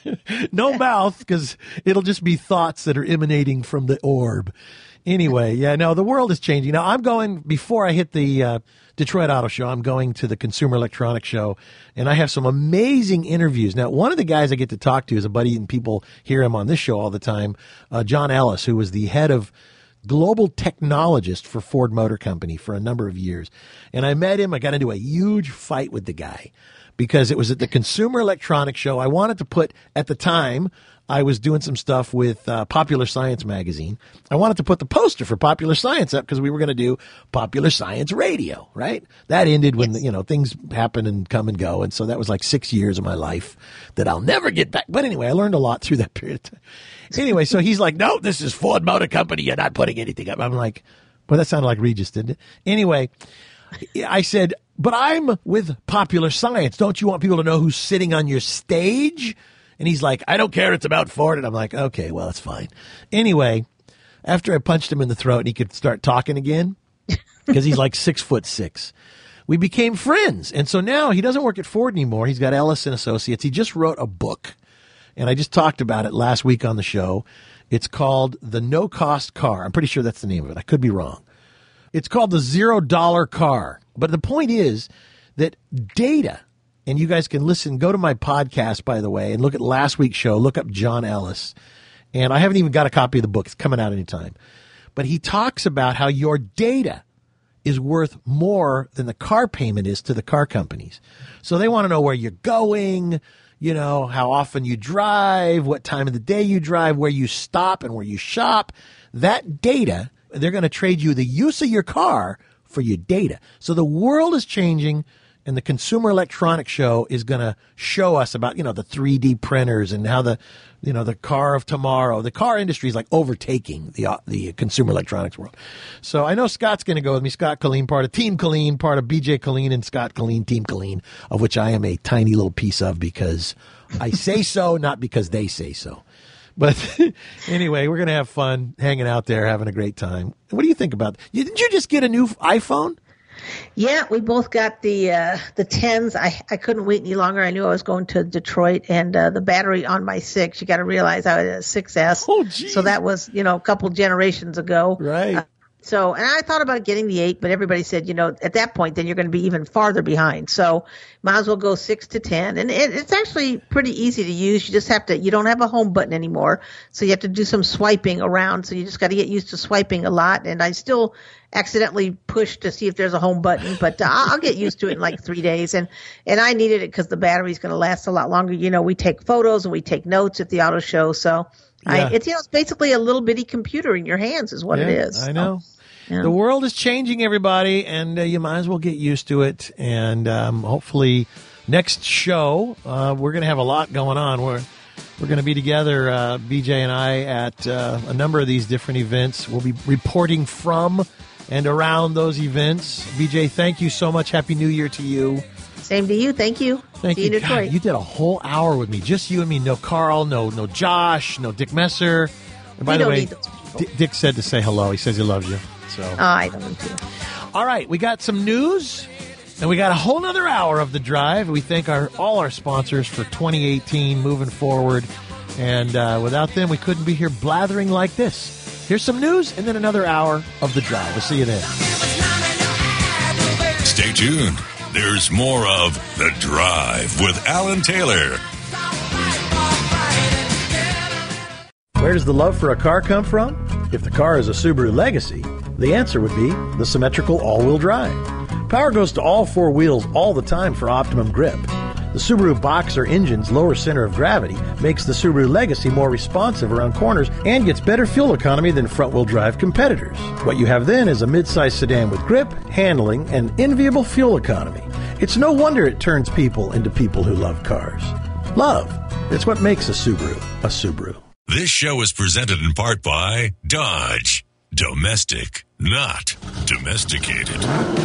No mouth, because it'll just be thoughts that are emanating from the orb. Anyway, yeah, no, the world is changing. Now, I'm going, before I hit the Detroit Auto Show, I'm going to the Consumer Electronics Show, and I have some amazing interviews. Now, one of the guys I get to talk to is a buddy, and people hear him on this show all the time, John Ellis, who was the head of global technologist for Ford Motor Company for a number of years. And I met him. I got into a huge fight with the guy because it was at the Consumer Electronics Show. I wanted to put, at the time, I was doing some stuff with Popular Science magazine. I wanted to put the poster for Popular Science up because we were going to do Popular Science Radio, right? That ended when, things happen and come and go. And so that was like 6 years of my life that I'll never get back. But anyway, I learned a lot through that period of time. Anyway, so he's like, no, this is Ford Motor Company. You're not putting anything up. I'm like, well, that sounded like Regis, didn't it? Anyway, I said, but I'm with Popular Science. Don't you want people to know who's sitting on your stage? And he's like, I don't care. It's about Ford. And I'm like, okay, well, it's fine. Anyway, after I punched him in the throat and he could start talking again, because he's like 6'6", we became friends. And so now he doesn't work at Ford anymore. He's got Ellis and Associates. He just wrote a book, and I just talked about it last week on the show. It's called The No Cost Car. I'm pretty sure that's the name of it. I could be wrong. It's called The $0 Car. But the point is that data, and you guys can listen, go to my podcast, by the way, and look at last week's show. Look up John Ellis. And I haven't even got a copy of the book. It's coming out anytime. But he talks about how your data is worth more than the car payment is to the car companies. So they want to know where you're going, how often you drive, what time of the day you drive, where you stop and where you shop. That data, they're going to trade you the use of your car for your data. So the world is changing. and the Consumer Electronics Show is going to show us about, the 3D printers and how the car of tomorrow, the car industry is like overtaking the consumer electronics world. So I know Scott's going to go with me. Scott Colleen, part of Team Colleen, part of BJ Colleen and Scott Colleen, Team Colleen, of which I am a tiny little piece of because I say so, not because they say so. But anyway, we're going to have fun hanging out there, having a great time. What do you think about that? Didn't you just get a new iPhone? Yeah, we both got the 10s. I couldn't wait any longer. I knew I was going to Detroit, and the battery on my 6, you got to realize I had a 6S. Oh, geez. So that was, a couple generations ago. Right. And I thought about getting the 8, but everybody said, at that point, then you're going to be even farther behind. So might as well go 6 to 10. And it's actually pretty easy to use. You just have to, you don't have a home button anymore. So you have to do some swiping around. So you just got to get used to swiping a lot. And I still accidentally push to see if there's a home button, but I'll get used to it in like 3 days. And I needed it because the battery's going to last a lot longer. We take photos and we take notes at the auto show. So yeah. It's basically a little bitty computer in your hands is what it is. I know. Yeah. The world is changing, everybody, and you might as well get used to it. And hopefully next show, we're going to have a lot going on. We're going to be together, BJ and I, at a number of these different events. We'll be reporting from and around those events. BJ, thank you so much. Happy New Year to you. Same to you. Thank you. Thank See you. you in Detroit. God, you did a whole hour with me. Just you and me. No Carl, no Josh, no Dick Messer. And by the way, Dick said to say hello. He says he loves you. So. I love him too. All right, we got some news, and we got a whole nother hour of the drive. We thank all our sponsors for 2018 moving forward. And without them, we couldn't be here blathering like this. Here's some news, and then another hour of the drive. We'll see you then. Stay tuned. There's more of The Drive with Alan Taylor. Where does the love for a car come from? If the car is a Subaru Legacy, the answer would be the symmetrical all-wheel drive. Power goes to all four wheels all the time for optimum grip. The Subaru Boxer engine's lower center of gravity makes the Subaru Legacy more responsive around corners and gets better fuel economy than front-wheel drive competitors. What you have then is a mid-size sedan with grip, handling, and enviable fuel economy. It's no wonder it turns people into people who love cars. Love. It's what makes a Subaru a Subaru. This show is presented in part by Dodge. Domestic, not domesticated.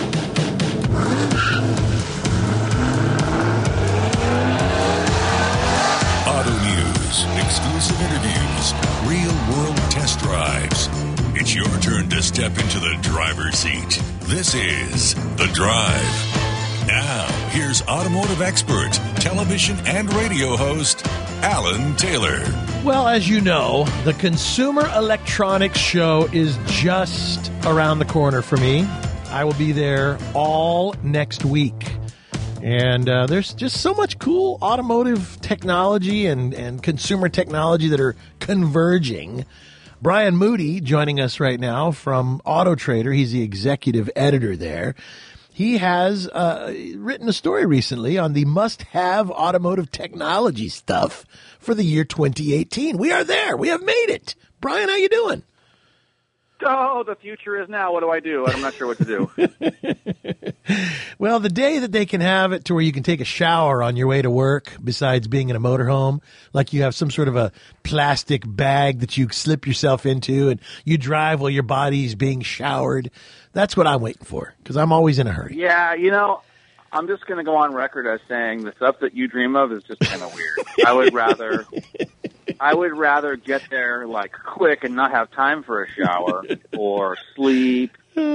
Auto news, exclusive interviews, real-world test drives. It's your turn to step into the driver's seat. This is The Drive. Now, here's automotive expert, television and radio host, Alan Taylor. Well, as you know, the Consumer Electronics Show is just around the corner for me. I will be there all next week. And there's just so much cool automotive technology and consumer technology that are converging. Brian Moody joining us right now from Auto Trader. He's the executive editor there. He has written a story recently on the must-have automotive technology stuff for the year 2018. We are there. We have made it. Brian, how you doing? Oh, the future is now. What do I do? I'm not sure what to do. Well, the day that they can have it to where you can take a shower on your way to work, besides being in a motorhome, like you have some sort of a plastic bag that you slip yourself into and you drive while your body's being showered. That's what I'm waiting for, because I'm always in a hurry. Yeah, I'm just going to go on record as saying the stuff that you dream of is just kind of weird. I would rather get there like quick and not have time for a shower or sleep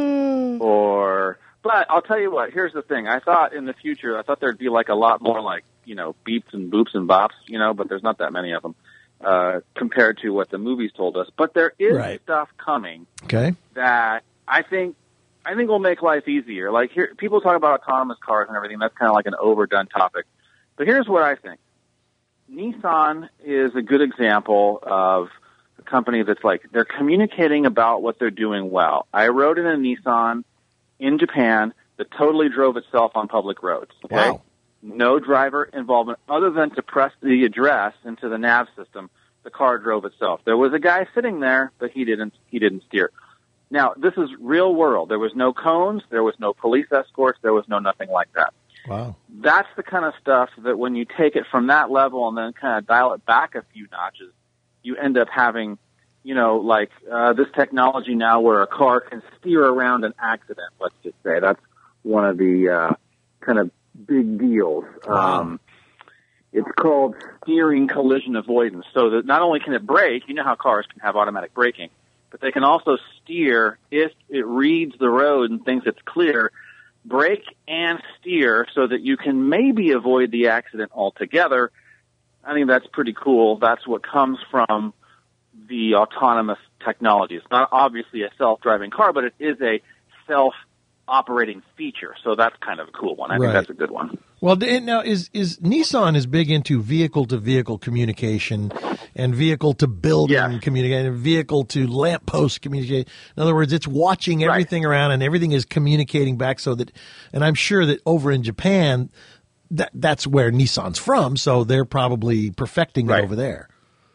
but I'll tell you what, here's the thing. I thought in the future, there'd be like a lot more like, beeps and boops and bops, but there's not that many of them compared to what the movies told us. But there is stuff coming that I think will make life easier. Like here, people talk about autonomous cars and everything. That's kind of like an overdone topic. But here's what I think. Nissan is a good example of a company that's like, they're communicating about what they're doing well. I rode in a Nissan in Japan that totally drove itself on public roads. Okay? Wow. No driver involvement other than to press the address into the nav system. The car drove itself. There was a guy sitting there, but he didn't steer. Now, this is real world. There was no cones. There was no police escorts. There was no nothing like that. Wow. That's the kind of stuff that when you take it from that level and then kind of dial it back a few notches, you end up having, this technology now where a car can steer around an accident, let's just say. That's one of the kind of big deals. Wow. It's called steering collision avoidance. So that not only can it brake, you know how cars can have automatic braking, but they can also steer if it reads the road and thinks it's clear, brake and steer so that you can maybe avoid the accident altogether. I think that's pretty cool. That's what comes from the autonomous technology. It's not obviously a self-driving car, but it is a self-operating feature. So that's kind of a cool one. I think that's a good one. Well, now is Nissan is big into vehicle-to-vehicle communication and vehicle-to-building communication and vehicle-to-lamppost communication. In other words, it's watching everything around and everything is communicating back so that, and I'm sure that over in Japan, that's where Nissan's from, so they're probably perfecting it over there.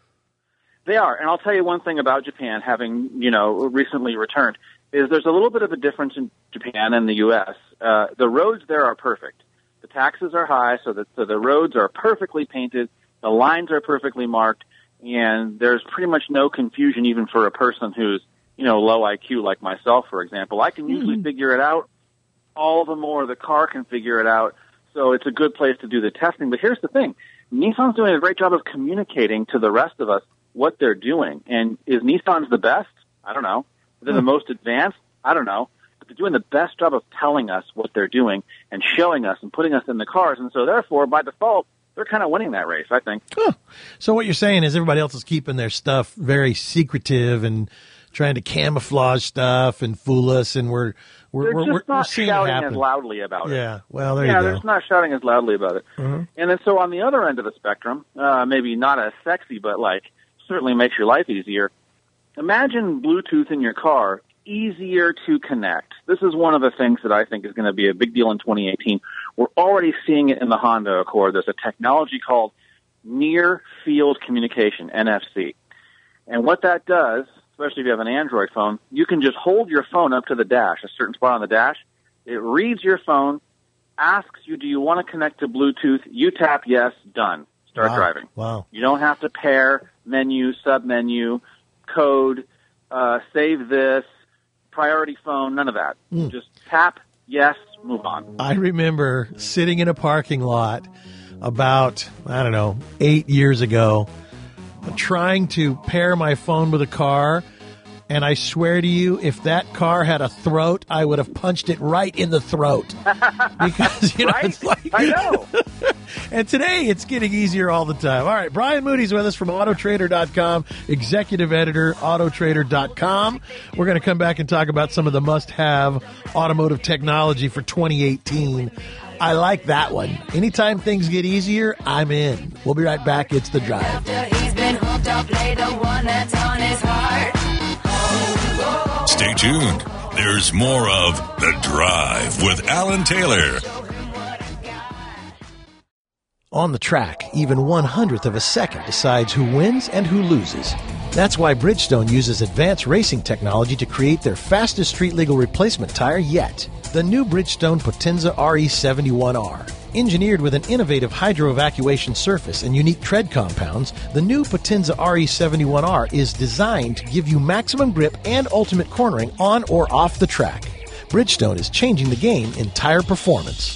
They are, and I'll tell you one thing about Japan, having, recently returned, is there's a little bit of a difference in Japan and the U.S. The roads there are perfect. The taxes are high, so the roads are perfectly painted, the lines are perfectly marked, and there's pretty much no confusion even for a person who's, low IQ like myself, for example. I can usually figure it out. All the more the car can figure it out, so it's a good place to do the testing. But here's the thing. Nissan's doing a great job of communicating to the rest of us what they're doing. And is Nissan's the best? I don't know. Are they the most advanced? I don't know. But they're doing the best job of telling us what they're doing and showing us and putting us in the cars. And so therefore, by default, they're kind of winning that race, I think. Huh. So what you're saying is everybody else is keeping their stuff very secretive and trying to camouflage stuff and fool us, and we're not seeing shouting it happen as loudly about it. Yeah, well, there you go. Yeah, they're just not shouting as loudly about it. Mm-hmm. And then so on the other end of the spectrum, maybe not as sexy, but certainly makes your life easier. Imagine Bluetooth in your car, easier to connect. This is one of the things that I think is going to be a big deal in 2018. We're already seeing it in the Honda Accord. There's a technology called Near Field Communication, NFC. And what that does, especially if you have an Android phone, you can just hold your phone up to the dash, a certain spot on the dash. It reads your phone, asks you, do you want to connect to Bluetooth? You tap yes, done. Start driving. Wow. You don't have to pair, menu, sub-menu, code, save this, priority phone, none of that. Just tap, yes, move on. I remember sitting in a parking lot about, 8 years ago, trying to pair my phone with a car, and I swear to you, if that car had a throat, I would have punched it right in the throat. Because, right? it's like... I know. And today, it's getting easier all the time. All right, Brian Moody's with us from Autotrader.com, executive editor, Autotrader.com. We're going to come back and talk about some of the must-have automotive technology for 2018. I like that one. Anytime things get easier, I'm in. We'll be right back. It's The Drive. He's been hooked up, play the one that's on his heart. Stay tuned. There's more of The Drive with Alan Taylor. On the track, even 1/100th of a second decides who wins and who loses. That's why Bridgestone uses advanced racing technology to create their fastest street legal replacement tire yet. The new Bridgestone Potenza RE71R. Engineered with an innovative hydro-evacuation surface and unique tread compounds, the new Potenza RE71R is designed to give you maximum grip and ultimate cornering on or off the track. Bridgestone is changing the game in tire performance.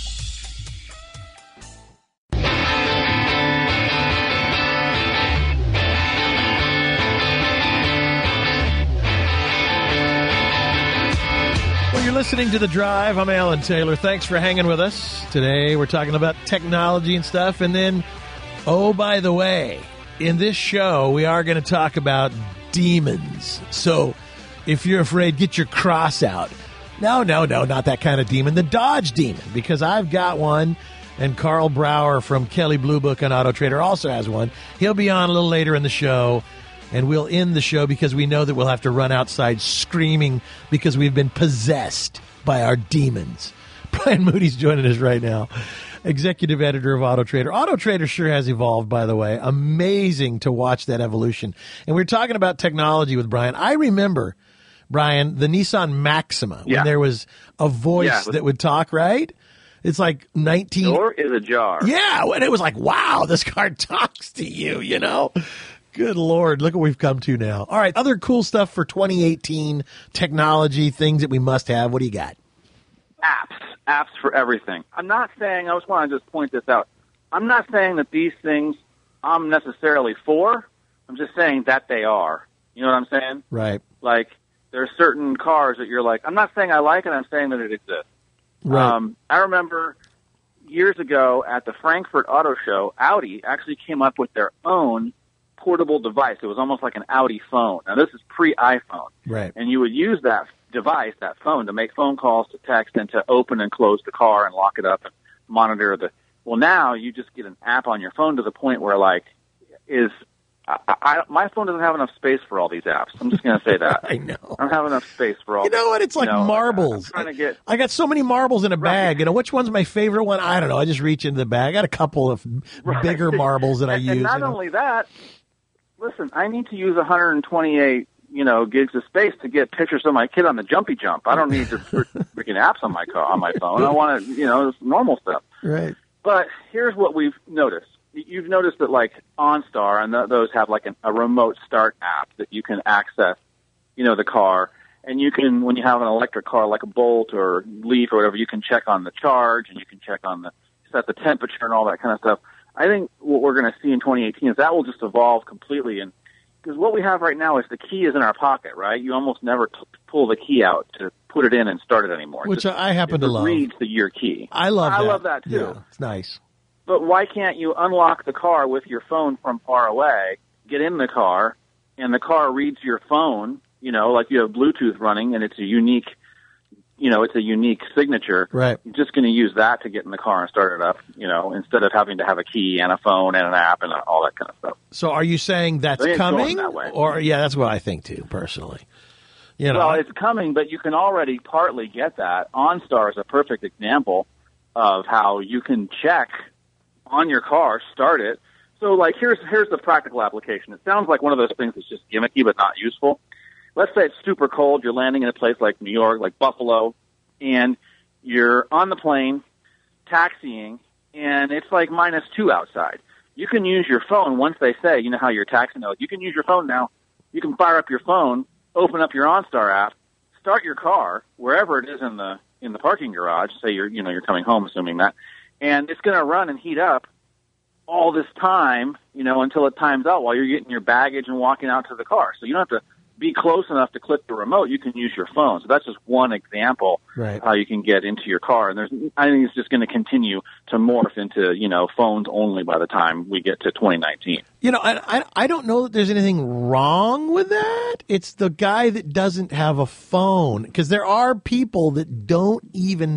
You're listening to The Drive. I'm Alan Taylor. Thanks for hanging with us. Today we're talking about technology and stuff. And then, oh, by the way, in this show we are going to talk about demons. So if you're afraid, get your cross out. No, not that kind of demon. The Dodge demon, because I've got one. And Carl Brower from Kelley Blue Book on Auto Trader also has one. He'll be on a little later in the show. And we'll end the show because we know that we'll have to run outside screaming because we've been possessed by our demons. Brian Moody's joining us right now, executive editor of Auto Trader. Auto Trader sure has evolved, by the way. Amazing to watch that evolution. And we're talking about technology with Brian. I remember, Brian, the Nissan Maxima, when there was a voice that would talk, right? It's like 19. Door is ajar. Yeah, and it was like, wow, this car talks to you, you know? Good Lord, look what we've come to now. All right, other cool stuff for 2018, technology, things that we must have. What do you got? Apps for everything. I'm not saying, I just want to just point this out. I'm not saying that these things I'm necessarily for. I'm just saying that they are. You know what I'm saying? Right. Like, there are certain cars that you're like, I'm not saying I like it, I'm saying that it exists. Right. I remember years ago at the Frankfurt Auto Show, Audi actually came up with their own portable device. It was almost like an Audi phone. Now, this is pre-iPhone. Right. And you would use that device, that phone, to make phone calls, to text, and to open and close the car and lock it up and monitor the... Well, now you just get an app on your phone to the point where, like, my phone doesn't have enough space for all these apps. I'm just going to say that. I know. I don't have enough space for all. You know what? It's like marbles. I'm trying to get... I got so many marbles in a bag. You know, which one's my favorite one? I don't know. I just reach into the bag. I got a couple of bigger marbles that I use. And not only that, listen, I need to use 128, gigs of space to get pictures of my kid on the jumpy jump. I don't need to freaking apps on my phone. I want to, normal stuff. Right. But here's what we've noticed. You've noticed that, like, OnStar and those have, like, a remote start app that you can access, the car. And you can, when you have an electric car like a Bolt or Leaf or whatever, you can check on the charge and you can check on set the temperature and all that kind of stuff. I think what we're going to see in 2018 is that will just evolve completely. And because what we have right now is the key is in our pocket, right? You almost never pull the key out to put it in and start it anymore. Which I happen to love. It reads your key. I love that too. Yeah, it's nice. But why can't you unlock the car with your phone from far away, get in the car, and the car reads your phone, like you have Bluetooth running, and it's a unique signature. Right. You're just going to use that to get in the car and start it up, instead of having to have a key and a phone and an app and all that kind of stuff. So are you saying that's coming? That way. Or, yeah, that's what I think too, personally. Well, it's coming, but you can already partly get that. OnStar is a perfect example of how you can check on your car, start it. So, like, here's the practical application. It sounds like one of those things that's just gimmicky but not useful. Let's say it's super cold. You're landing in a place like New York, like Buffalo, and you're on the plane, taxiing, and it's like -2 outside. You can use your phone once they say, how you're taxiing. You can use your phone now. You can fire up your phone, open up your OnStar app, start your car wherever it is in the parking garage. Say you're coming home, assuming that. And it's going to run and heat up all this time, until it times out while you're getting your baggage and walking out to the car. So you don't have to be close enough to click the remote. You can use your phone. So that's just one example of how you can get into your car. And I think it's just going to continue to morph into, phones only by the time we get to 2019. I don't know that there's anything wrong with that. It's the guy that doesn't have a phone, because there are people that don't even,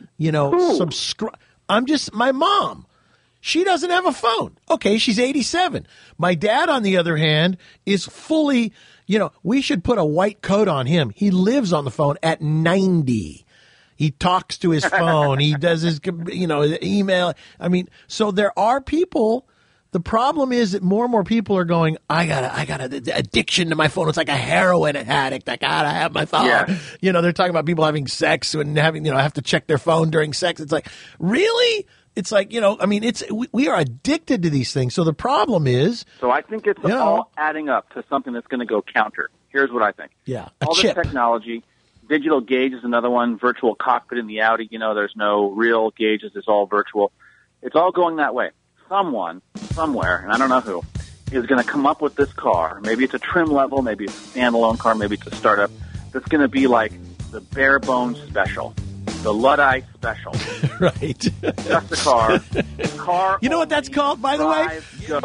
subscribe. My mom, she doesn't have a phone. Okay, she's 87. My dad, on the other hand, is fully, we should put a white coat on him. He lives on the phone at 90. He talks to his phone. He does his, email. I mean, so there are people. The problem is that more and more people are going, I got an addiction to my phone. It's like a heroin addict. I gotta have my phone. Yeah. They're talking about people having sex and having, have to check their phone during sex. It's like, really? It's like, we are addicted to these things. So the problem is. So I think it's all adding up to something that's going to go counter. Here's what I think. Yeah. All this technology, digital gauge is another one, virtual cockpit in the Audi. There's no real gauges. It's all virtual. It's all going that way. Someone, somewhere, and I don't know who, is going to come up with this car. Maybe it's a trim level, maybe it's a standalone car, maybe it's a startup. That's going to be like the bare bones special, the Luddite special. Right. Just a car. You know what that's called, by the way?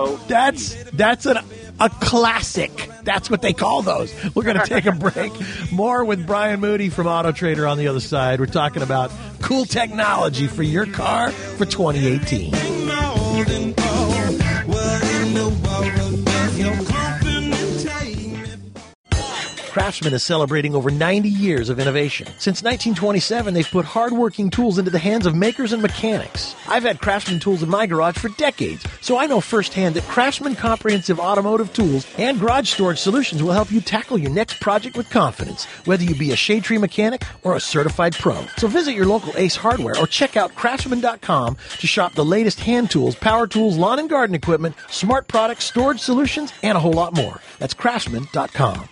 That's a classic. That's what they call those. We're going to take a break. More with Brian Moody from Auto Trader on the other side. We're talking about cool technology for your car for 2018. Craftsman is celebrating over 90 years of innovation. Since 1927, they've put hardworking tools into the hands of makers and mechanics. I've had Craftsman tools in my garage for decades, so I know firsthand that Craftsman Comprehensive Automotive Tools and Garage Storage Solutions will help you tackle your next project with confidence, whether you be a shade tree mechanic or a certified pro. So visit your local Ace Hardware or check out Craftsman.com to shop the latest hand tools, power tools, lawn and garden equipment, smart products, storage solutions, and a whole lot more. That's Craftsman.com.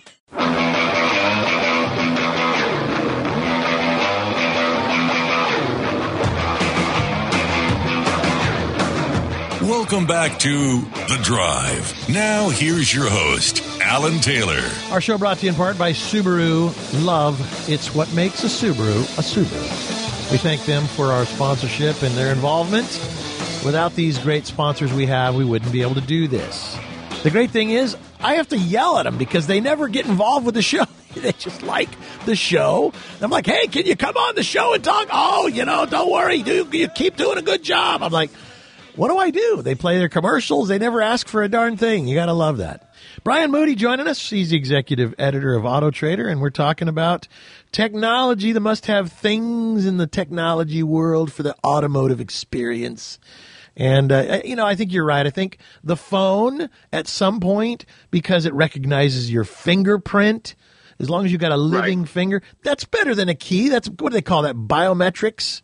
Welcome back to The Drive. Now, here's your host, Alan Taylor. Our show brought to you in part by Subaru. Love, it's what makes a Subaru a Subaru. We thank them for our sponsorship and their involvement. Without these great sponsors we have, we wouldn't be able to do this. The great thing is, I have to yell at them because they never get involved with the show. They just like the show. I'm like, hey, can you come on the show and talk? Oh, don't worry. You keep doing a good job. I'm like, what do? They play their commercials. They never ask for a darn thing. You got to love that. Brian Moody joining us. He's the executive editor of Auto Trader, and we're talking about technology, the must-have things in the technology world for the automotive experience. And, I think you're right. I think the phone at some point, because it recognizes your fingerprint, as long as you've got a living finger, that's better than a key. That's, what do they call that? Biometrics,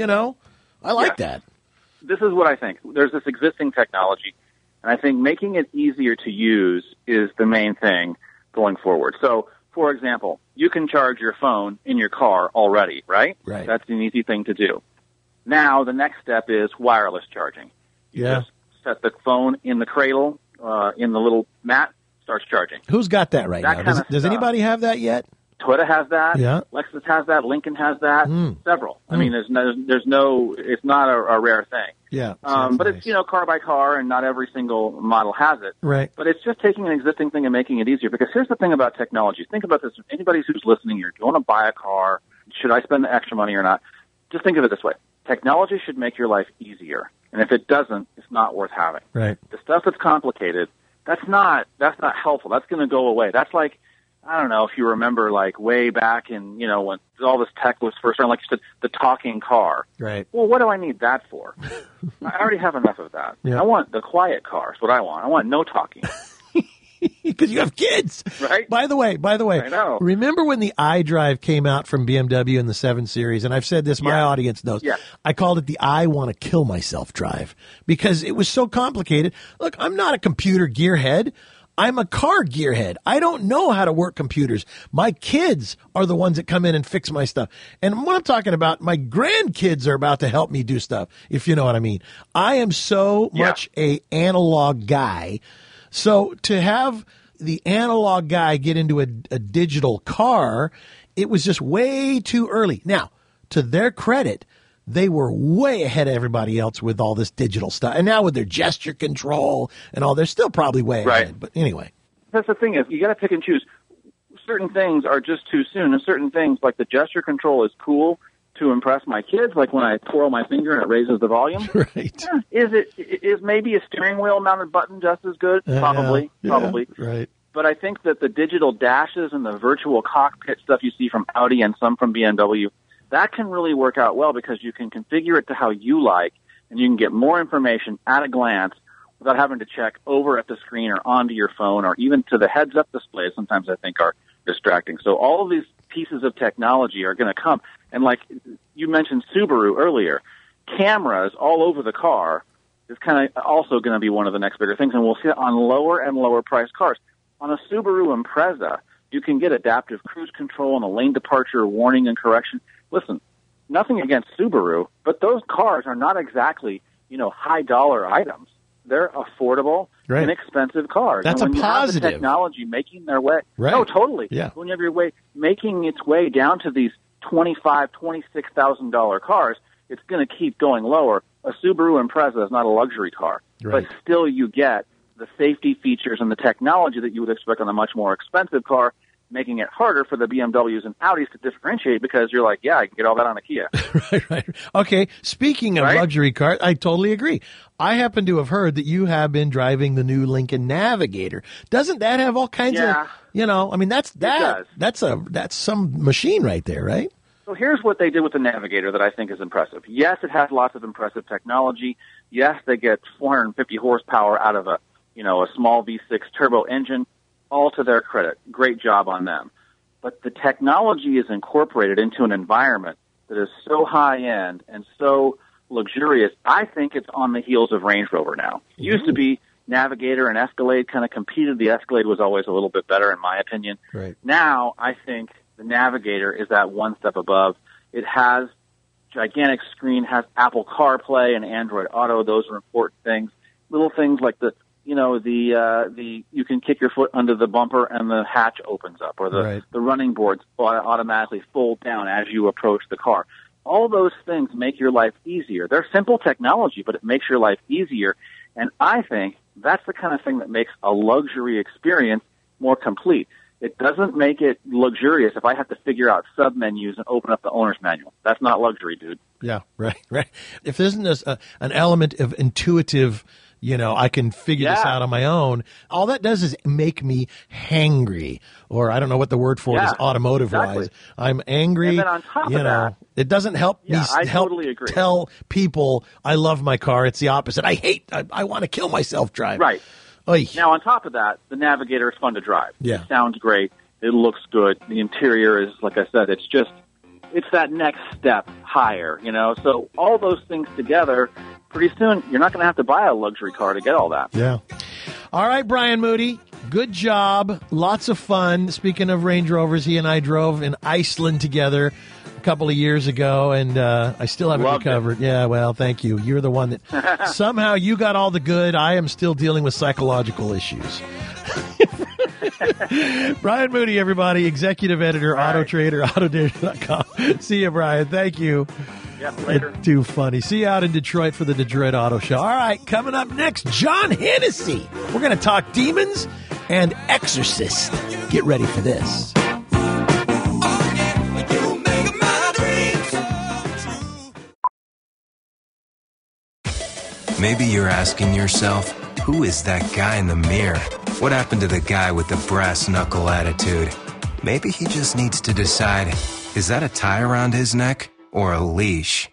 I like that. This is what I think. There's this existing technology, and I think making it easier to use is the main thing going forward. So, for example, you can charge your phone in your car already, right? Right. That's an easy thing to do. Now, the next step is wireless charging. You just set the phone in the cradle, in the little mat, starts charging. Who's got that right now? Does anybody have that yet? Toyota has that. Yeah. Lexus has that. Lincoln has that. Several. I mean, there's no, it's not a rare thing. Yeah. But it's, car by car, and not every single model has it. Right. But it's just taking an existing thing and making it easier. Because here's the thing about technology. Think about this. Anybody who's listening here, do you want to buy a car? Should I spend the extra money or not? Just think of it this way. Technology should make your life easier. And if it doesn't, it's not worth having. Right. The stuff that's complicated, that's not helpful. That's going to go away. That's like, I don't know if you remember, like way back in, when all this tech was first around, like you said, the talking car. Right. Well, what do I need that for? I already have enough of that. Yeah. I want the quiet car. That's what I want. I want no talking. Because you have kids. Right. By the way, I know. Remember when the iDrive came out from BMW in the 7 Series? And I've said this, my audience knows. Yeah. I called it the I want to kill myself drive because it was so complicated. Look, I'm not a computer gearhead. I'm a car gearhead. I don't know how to work computers. My kids are the ones that come in and fix my stuff. And what I'm talking about, my grandkids are about to help me do stuff, if you know what I mean. I am so much a analog guy. So to have the analog guy get into a digital car, it was just way too early. Now, to their credit, they were way ahead of everybody else with all this digital stuff. And now with their gesture control and all, they're still probably way ahead. But anyway. That's the thing is, you got to pick and choose. Certain things are just too soon, and certain things, like the gesture control, is cool to impress my kids, like when I twirl my finger and it raises the volume. Right. Is maybe a steering wheel mounted button just as good? Probably. Right. But I think that the digital dashes and the virtual cockpit stuff you see from Audi and some from BMW, that can really work out well because you can configure it to how you like, and you can get more information at a glance without having to check over at the screen or onto your phone or even to the heads-up displays. Sometimes I think are distracting. So all of these pieces of technology are going to come. And like you mentioned Subaru earlier, cameras all over the car is kind of also going to be one of the next bigger things, and we'll see it on lower and lower priced cars. On a Subaru Impreza, you can get adaptive cruise control and a lane departure warning and correction. Listen, nothing against Subaru, but those cars are not exactly, high dollar items. They're affordable, inexpensive cars. That's and when a positive. You have the technology making their way. Right. No, totally. Yeah. When you have your way making its way down to these $25,000, $26,000 cars, it's going to keep going lower. A Subaru Impreza is not a luxury car, but still you get the safety features and the technology that you would expect on a much more expensive car. making it harder for the BMWs and Audis to differentiate because you're like, yeah, I can get all that on a Kia. Right. Okay. Speaking of luxury cars, I totally agree. I happen to have heard that you have been driving the new Lincoln Navigator. Doesn't that have all kinds of, I mean, that's some machine right there, right? So here's what they did with the Navigator that I think is impressive. Yes, it has lots of impressive technology. Yes, they get 450 horsepower out of a small V6 turbo engine. All to their credit. Great job on them. But the technology is incorporated into an environment that is so high-end and so luxurious. I think it's on the heels of Range Rover now. It used to be Navigator and Escalade kind of competed. The Escalade was always a little bit better, in my opinion. Right. Now, I think the Navigator is that one step above. It has gigantic screen, has Apple CarPlay and Android Auto. Those are important things. Little things like you can kick your foot under the bumper and the hatch opens up, or the running boards automatically fold down as you approach the car. All those things make your life easier. They're simple technology, but it makes your life easier. And I think that's the kind of thing that makes a luxury experience more complete. It doesn't make it luxurious if I have to figure out sub-menus and open up the owner's manual. That's not luxury, dude. Yeah, right. If there isn't an element of intuitive, I can figure this out on my own, all that does is make me hangry, or I don't know what the word for it is automotive-wise. Exactly. I'm angry. And then on top of that, it doesn't help me totally agree. Tell people I love my car. It's the opposite. I want to kill myself driving. Right. Oy. Now, on top of that, the Navigator is fun to drive. Yeah. It sounds great. It looks good. The interior is, like I said, it's that next step higher, So all those things together, pretty soon, you're not going to have to buy a luxury car to get all that. Yeah. All right, Brian Moody, good job. Lots of fun. Speaking of Range Rovers, he and I drove in Iceland together a couple of years ago, and I still haven't recovered. Yeah, well, thank you. You're the one that somehow you got all the good. I am still dealing with psychological issues. Brian Moody, everybody, executive editor, Auto Trader, Autotrader.com. See you, Brian. Thank you. Yep, later. Too funny. See you out in Detroit for the Detroit Auto Show. All right, coming up next, John Hennessy. We're going to talk demons and Exorcist. Get ready for this. Maybe you're asking yourself, who is that guy in the mirror? What happened to the guy with the brass knuckle attitude? Maybe he just needs to decide, is that a tie around his neck or a leash?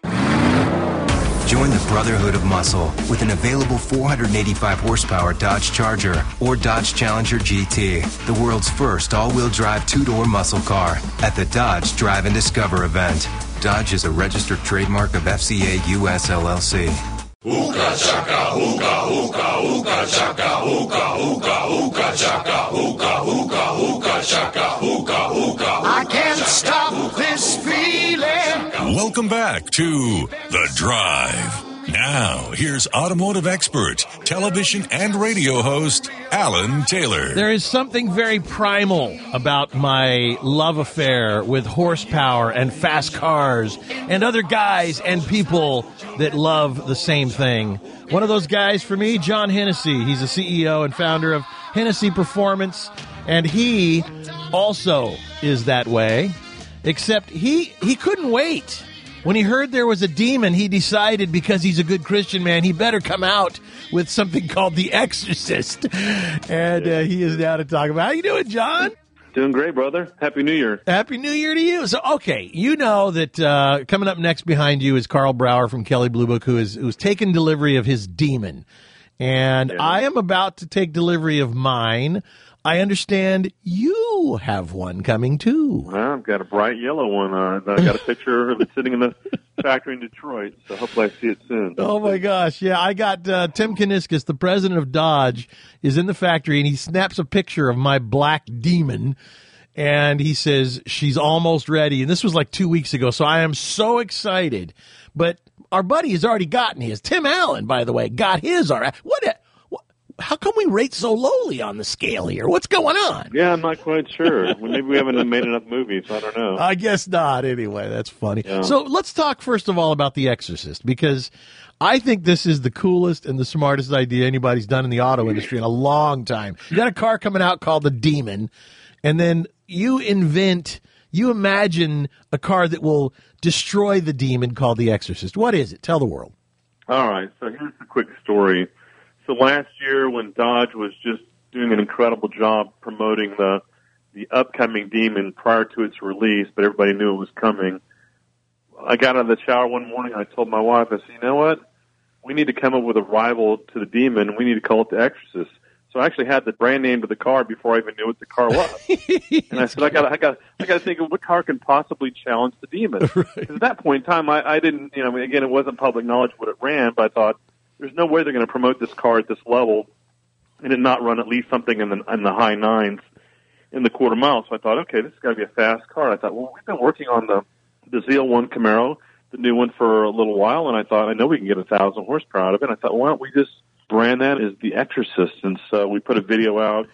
Join the Brotherhood of Muscle with an available 485 horsepower Dodge Charger or Dodge Challenger GT, the world's first all-wheel drive two-door muscle car at the Dodge Drive and Discover event. Dodge is a registered trademark of FCA US LLC. Hookah chaka, hookah, hookah, hookah chaka, hookah, hookah, hookah chaka, hookah, hookah, hookah chaka, hookah, hookah. I can't stop this feeling. Welcome back to The Drive. Now, here's automotive expert, television and radio host, Alan Taylor. There is something very primal about my love affair with horsepower and fast cars and other guys and people that love the same thing. One of those guys for me, John Hennessy. He's the CEO and founder of Hennessy Performance, and he also is that way, except he couldn't wait. When he heard there was a demon, he decided, because he's a good Christian man, he better come out with something called The Exorcist. And he is now to talk about. How you doing, John? Doing great, brother. Happy New Year. Happy New Year to you. So, okay, you know that coming up next behind you is Carl Brower from Kelley Blue Book, who's taken delivery of his demon. And I am about to take delivery of mine. I understand you have one coming, too. Well, I've got a bright yellow one. I got a picture of it sitting in the factory in Detroit, so hopefully I see it soon. Oh, my gosh. Yeah, I got Tim Kuniskis, the president of Dodge, is in the factory, and he snaps a picture of my black demon, and he says she's almost ready. And this was like 2 weeks ago, so I am so excited. But our buddy has already gotten his. Tim Allen, by the way, got his already. How come we rate so lowly on the scale here? What's going on? Yeah, I'm not quite sure. Maybe we haven't made enough movies. I don't know. I guess not. Anyway, that's funny. Yeah. So let's talk first of all about The Exorcist, because I think this is the coolest and the smartest idea anybody's done in the auto industry in a long time. You got a car coming out called the Demon, and then you imagine a car that will destroy the demon called the Exorcist. What is it? Tell the world. All right, so here's a quick story. So last year when Dodge was just doing an incredible job promoting the upcoming Demon prior to its release, but everybody knew it was coming, I got out of the shower one morning, I told my wife, I said, you know what? We need to come up with a rival to the Demon, and we need to call it the Exorcist. So I actually had the brand name of the car before I even knew what the car was. And I said, I got to think of what car can possibly challenge the Demon. Right. 'Cause at that point in time, I didn't, again, it wasn't public knowledge what it ran, but I thought, there's no way they're going to promote this car at this level and it not run at least something in the high nines in the quarter mile. So I thought, okay, this has got to be a fast car. I thought, well, we've been working on the ZL1 Camaro, the new one, for a little while, and I thought, I know we can get 1,000 horsepower out of it. And I thought, why don't we just brand that as the Exorcist? And so we put a video out,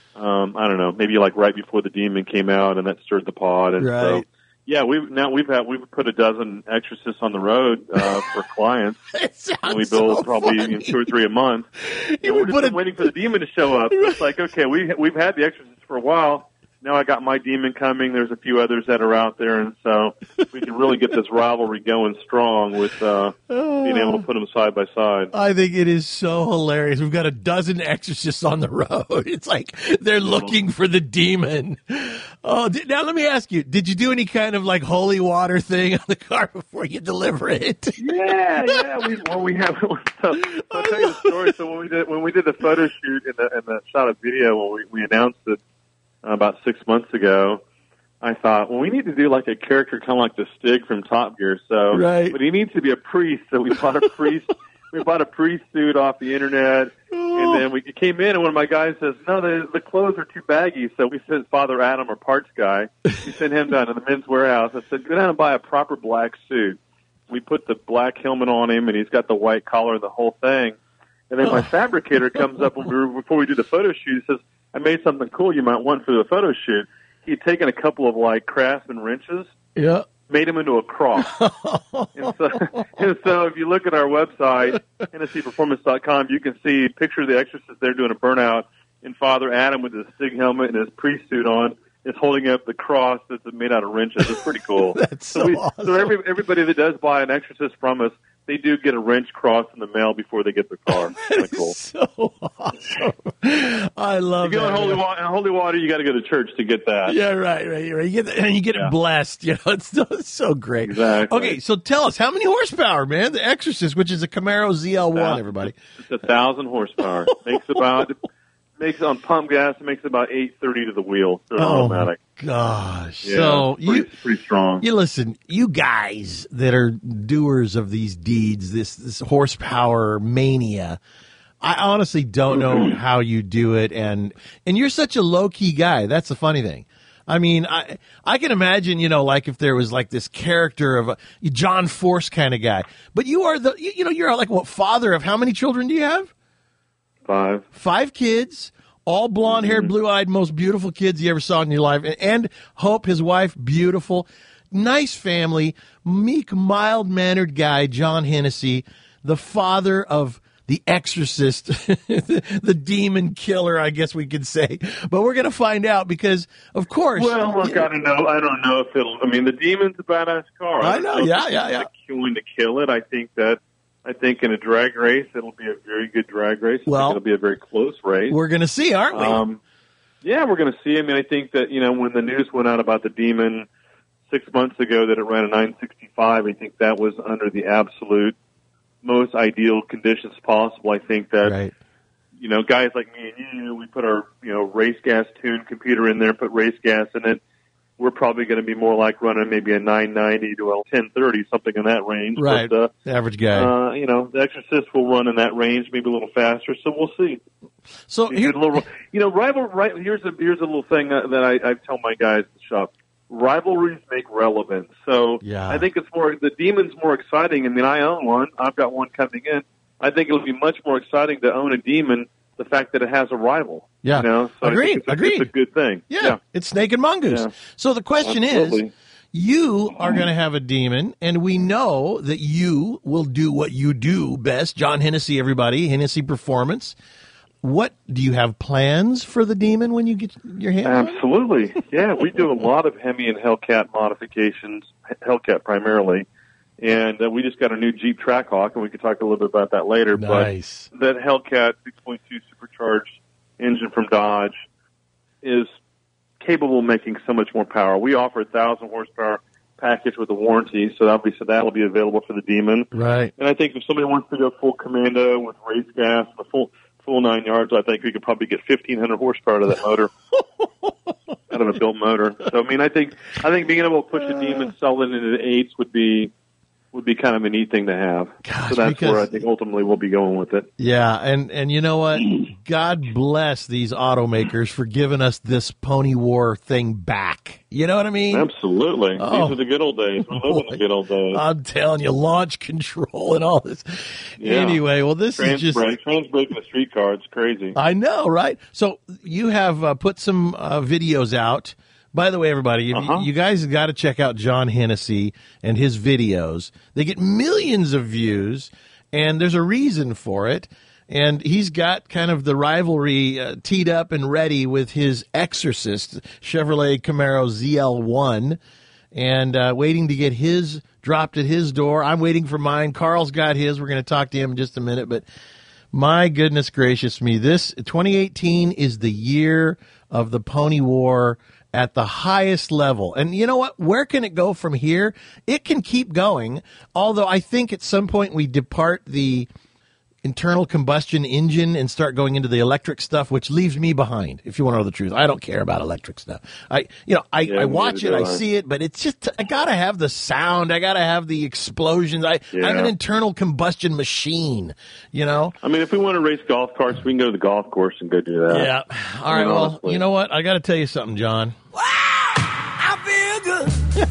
I don't know, maybe like right before the Demon came out, and that stirred the pot. And so, yeah, we've put a dozen Exorcists on the road for clients. And we build so probably funny. 2 or 3 a month. And we're just waiting for the Demon to show up. So it's like, okay, we've had the Exorcist for a while. Now I got my Demon coming. There's a few others that are out there, and so we can really get this rivalry going strong with being able to put them side by side. I think it is so hilarious. We've got a dozen Exorcists on the road. It's like they're looking for the Demon. Oh, now let me ask you: did you do any kind of like holy water thing on the car before you deliver it? Yeah. We have. So I'll tell you the story. So when we did the photo shoot and the shot of video when we announced it about 6 months ago, I thought, well, we need to do like a character kind of like the Stig from Top Gear. So, but he needs to be a priest. So we bought a priest. We bought a priest suit off the internet, and then we came in, and one of my guys says, "No, the clothes are too baggy." So we sent Father Adam, our parts guy. We sent him down to the Men's Warehouse. I said, "Go down and buy a proper black suit." We put the black helmet on him, and he's got the white collar and the whole thing. And then my fabricator comes up before we do the photo shoot. He says, I made something cool you might want for the photo shoot. He'd taken a couple of like Craftsman wrenches, made them into a cross. and so if you look at our website, HennessyPerformance.com, you can see a picture of the Exorcist there doing a burnout, and Father Adam with his Stig helmet and his priest suit on is holding up the cross that's made out of wrenches. It's pretty cool. That's so awesome. So everybody that does buy an Exorcist from us, they do get a wrench cross in the mail before they get the car. Kind of cool. So awesome. I love that. that. In holy water, you got to go to church to get that. Yeah, right. You get it blessed. It's so great. Exactly. Okay, so tell us, how many horsepower, man? The Exorcist, which is a Camaro ZL1, everybody. It's 1,000 horsepower. Makes on pump gas, it makes about 830 to the wheel. So automatic. Gosh. Yeah, so pretty strong. You listen, you guys that are doers of these deeds, this horsepower mania, I honestly don't know how you do it, and you're such a low key guy. That's the funny thing. I mean, I can imagine, like if there was like this character of a John Force kind of guy, but you are you're like father of how many children do you have? 5. 5 kids, all blonde-haired, blue-eyed, most beautiful kids you ever saw in your life. And Hope, his wife, beautiful. Nice family. Meek, mild-mannered guy, John Hennessy, the father of the Exorcist, the demon killer, I guess we could say. But we're going to find out because, of course. Well, look, I don't know if the Demon's a badass car. I know, yeah. Going to kill it. I think in a drag race, it'll be a very good drag race. I think it'll be a very close race. We're going to see, aren't we? Yeah, we're going to see. I mean, I think that, when the news went out about the Demon 6 months ago that it ran a 965, I think that was under the absolute most ideal conditions possible. I think that, guys like me and you, we put our, race gas tuned computer in there, put race gas in it. We're probably going to be more like running maybe a 990 to a 1030, something in that range. Right, but, average guy. The Exorcist will run in that range, maybe a little faster. So we'll see. So here's a little, here's a little thing that I tell my guys in the shop. Rivalries make relevance. So I think the Demon's more exciting. I mean, I own one. I've got one coming in. I think it'll be much more exciting to own a Demon. The fact that it has a rival. Yeah. So Agreed. It's a good thing. Yeah. It's Snake and Mongoose. Yeah. So the question is, you are going to have a Demon, and we know that you will do what you do best. John Hennessy, everybody, Hennessy Performance. what do you have plans for the Demon when you get your hands on it? Absolutely. Yeah, we do a lot of Hemi and Hellcat modifications, Hellcat primarily. And we just got a new Jeep Trackhawk, and we could talk a little bit about that later. Nice. But that Hellcat 6.2 supercharged engine from Dodge is capable of making so much more power. We offer a 1,000 horsepower package with a warranty, so that'll be available for the Demon. Right. And I think if somebody wants to go full commando with race gas, the full 9 yards, I think we could probably get 1,500 horsepower out of that motor, out of a built motor. So I think being able to push a Demon, sell it into the 8s would be kind of a neat thing to have. Gosh, so that's where I think ultimately we'll be going with it. Yeah, and you know what? God bless these automakers for giving us this Pony War thing back. You know what I mean? Absolutely. Oh. These are the good old days. We live in the good old days. I'm telling you, launch control and all this. Yeah. Anyway, well, this is just... Transbrake in a streetcar. It's crazy. I know, right? So you have put some videos out. By the way, everybody, you guys have got to check out John Hennessy and his videos. They get millions of views, and there's a reason for it. And he's got kind of the rivalry teed up and ready with his Exorcist Chevrolet Camaro ZL1, and waiting to get his dropped at his door. I'm waiting for mine. Carl's got his. We're going to talk to him in just a minute. But my goodness gracious me, this 2018 is the year of the Pony War at the highest level. And you know what? Where can it go from here? It can keep going, although I think at some point we depart the internal combustion engine and start going into the electric stuff, which leaves me behind, if you want to know the truth. I don't care about electric stuff. I watch it, I see it, but it's just, I gotta have the sound, I gotta have the explosions. I'm an internal combustion machine, you know? I mean, if we want to race golf carts, we can go to the golf course and go do that. Yeah. All right, well, you know what? I gotta tell you something, John. Wow, I feel good.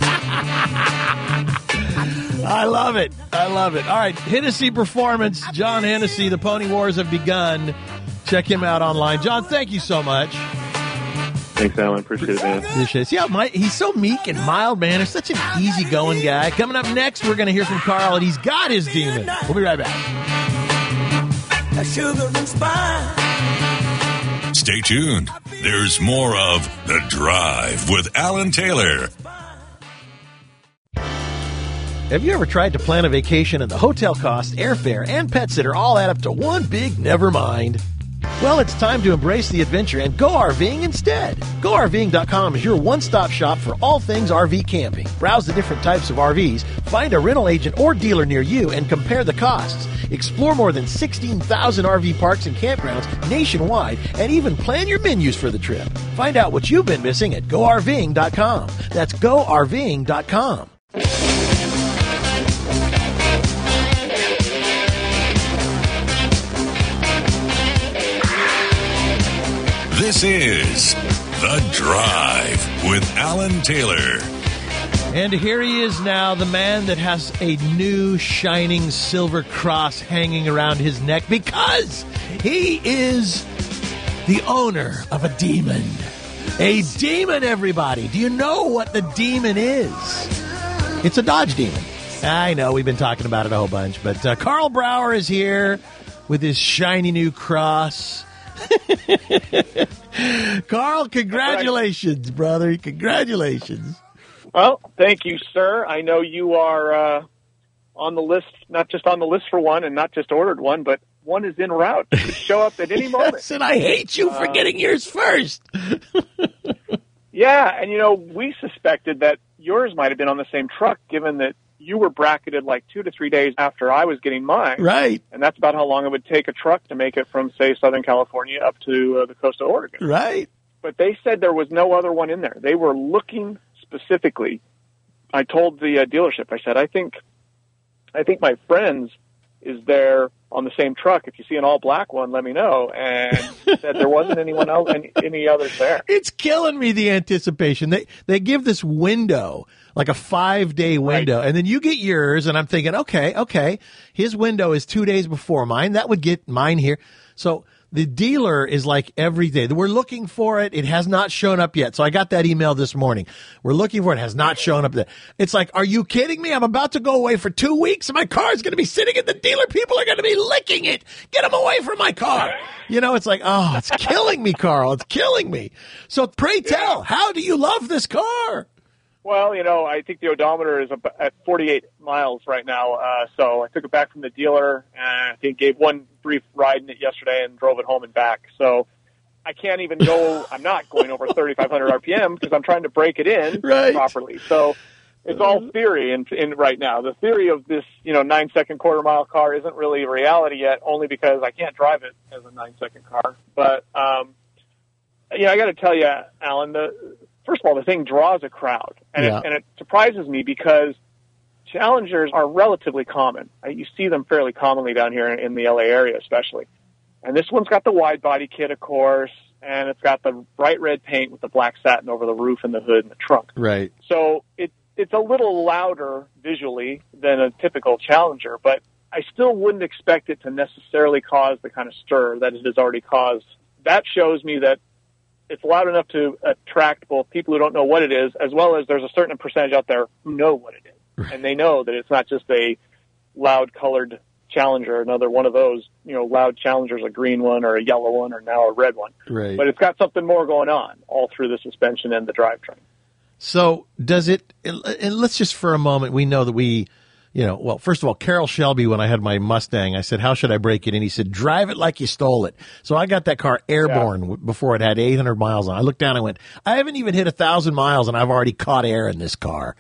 I love it. I love it. All right, Hennessy Performance, John Hennessy, the Pony Wars have begun. Check him out online. John, thank you so much. Thanks, Alan. Appreciate it, man. Appreciate it. See how he's so meek and mild, man. He's such an easygoing guy. Coming up next, we're going to hear from Carl, and he's got his Demon. We'll be right back. Sugar and spice. Stay tuned. There's more of The Drive with Alan Taylor. Have you ever tried to plan a vacation and the hotel costs, airfare, and pet sitter all add up to one big never mind? Well, it's time to embrace the adventure and go RVing instead. GoRVing.com is your one-stop shop for all things RV camping. Browse the different types of RVs, find a rental agent or dealer near you, and compare the costs. Explore more than 16,000 RV parks and campgrounds nationwide, and even plan your menus for the trip. Find out what you've been missing at GoRVing.com. That's GoRVing.com. This is The Drive with Alan Taylor. And here he is now, the man that has a new shining silver cross hanging around his neck because he is the owner of a Demon. A Demon, everybody. Do you know what the Demon is? It's a Dodge Demon. I know, we've been talking about it a whole bunch, but Carl Brower is here with his shiny new cross. Carl, congratulations, brother. Congratulations. Well, thank you, sir. I know you are on the list, not just on the list for one and not just ordered one, but one is en route to show up at any moment. Yes, and I hate you for getting yours first. Yeah, and we suspected that yours might have been on the same truck, given that you were bracketed like 2 to 3 days after I was getting mine. Right. And that's about how long it would take a truck to make it from, say, Southern California up to the coast of Oregon. Right. But they said there was no other one in there. They were looking specifically. I told the dealership, I said, I think my friend's is there on the same truck. If you see an all-black one, let me know. And said there wasn't anyone else, any others there. It's killing me, the anticipation. They give this window, like a 5-day window, right. And then you get yours, and I'm thinking, okay, his window is 2 days before mine. That would get mine here. So The dealer is like every day. We're looking for it. It has not shown up yet. So I got that email this morning. We're looking for it. It has not shown up yet. It's like, are you kidding me? I'm about to go away for 2 weeks and my car is going to be sitting at the dealer. People are going to be licking it. Get them away from my car. You know, it's like, oh, it's killing me, Carl. It's killing me. So pray tell, how do you love this car? Well, you know, I think the odometer is at 48 miles right now. So I took it back from the dealer and I think gave one brief ride in it yesterday and drove it home and back. So I can't even go, I'm not going over 3,500 RPM because I'm trying to break it in properly. So it's all theory in right now. The theory of this, 9-second quarter mile car isn't really a reality yet, only because I can't drive it as a 9-second car. But, I got to tell you, Alan, first of all, the thing draws a crowd, and it surprises me because Challengers are relatively common. You see them fairly commonly down here in the LA area, especially. And this one's got the wide body kit, of course, and it's got the bright red paint with the black satin over the roof and the hood and the trunk. Right. So it's a little louder visually than a typical Challenger, but I still wouldn't expect it to necessarily cause the kind of stir that it has already caused. That shows me that it's loud enough to attract both people who don't know what it is, as well as there's a certain percentage out there who know what it is. And they know that it's not just a loud colored Challenger, another one of those, loud Challengers, a green one or a yellow one or now a red one. Right. But it's got something more going on all through the suspension and the drivetrain. So does it, and let's just for a moment, we know that first of all, Carroll Shelby, when I had my Mustang, I said, how should I break it in? He said, drive it like you stole it. So I got that car airborne before it had 800 miles on it. I looked down and went, I haven't even hit 1,000 miles and I've already caught air in this car.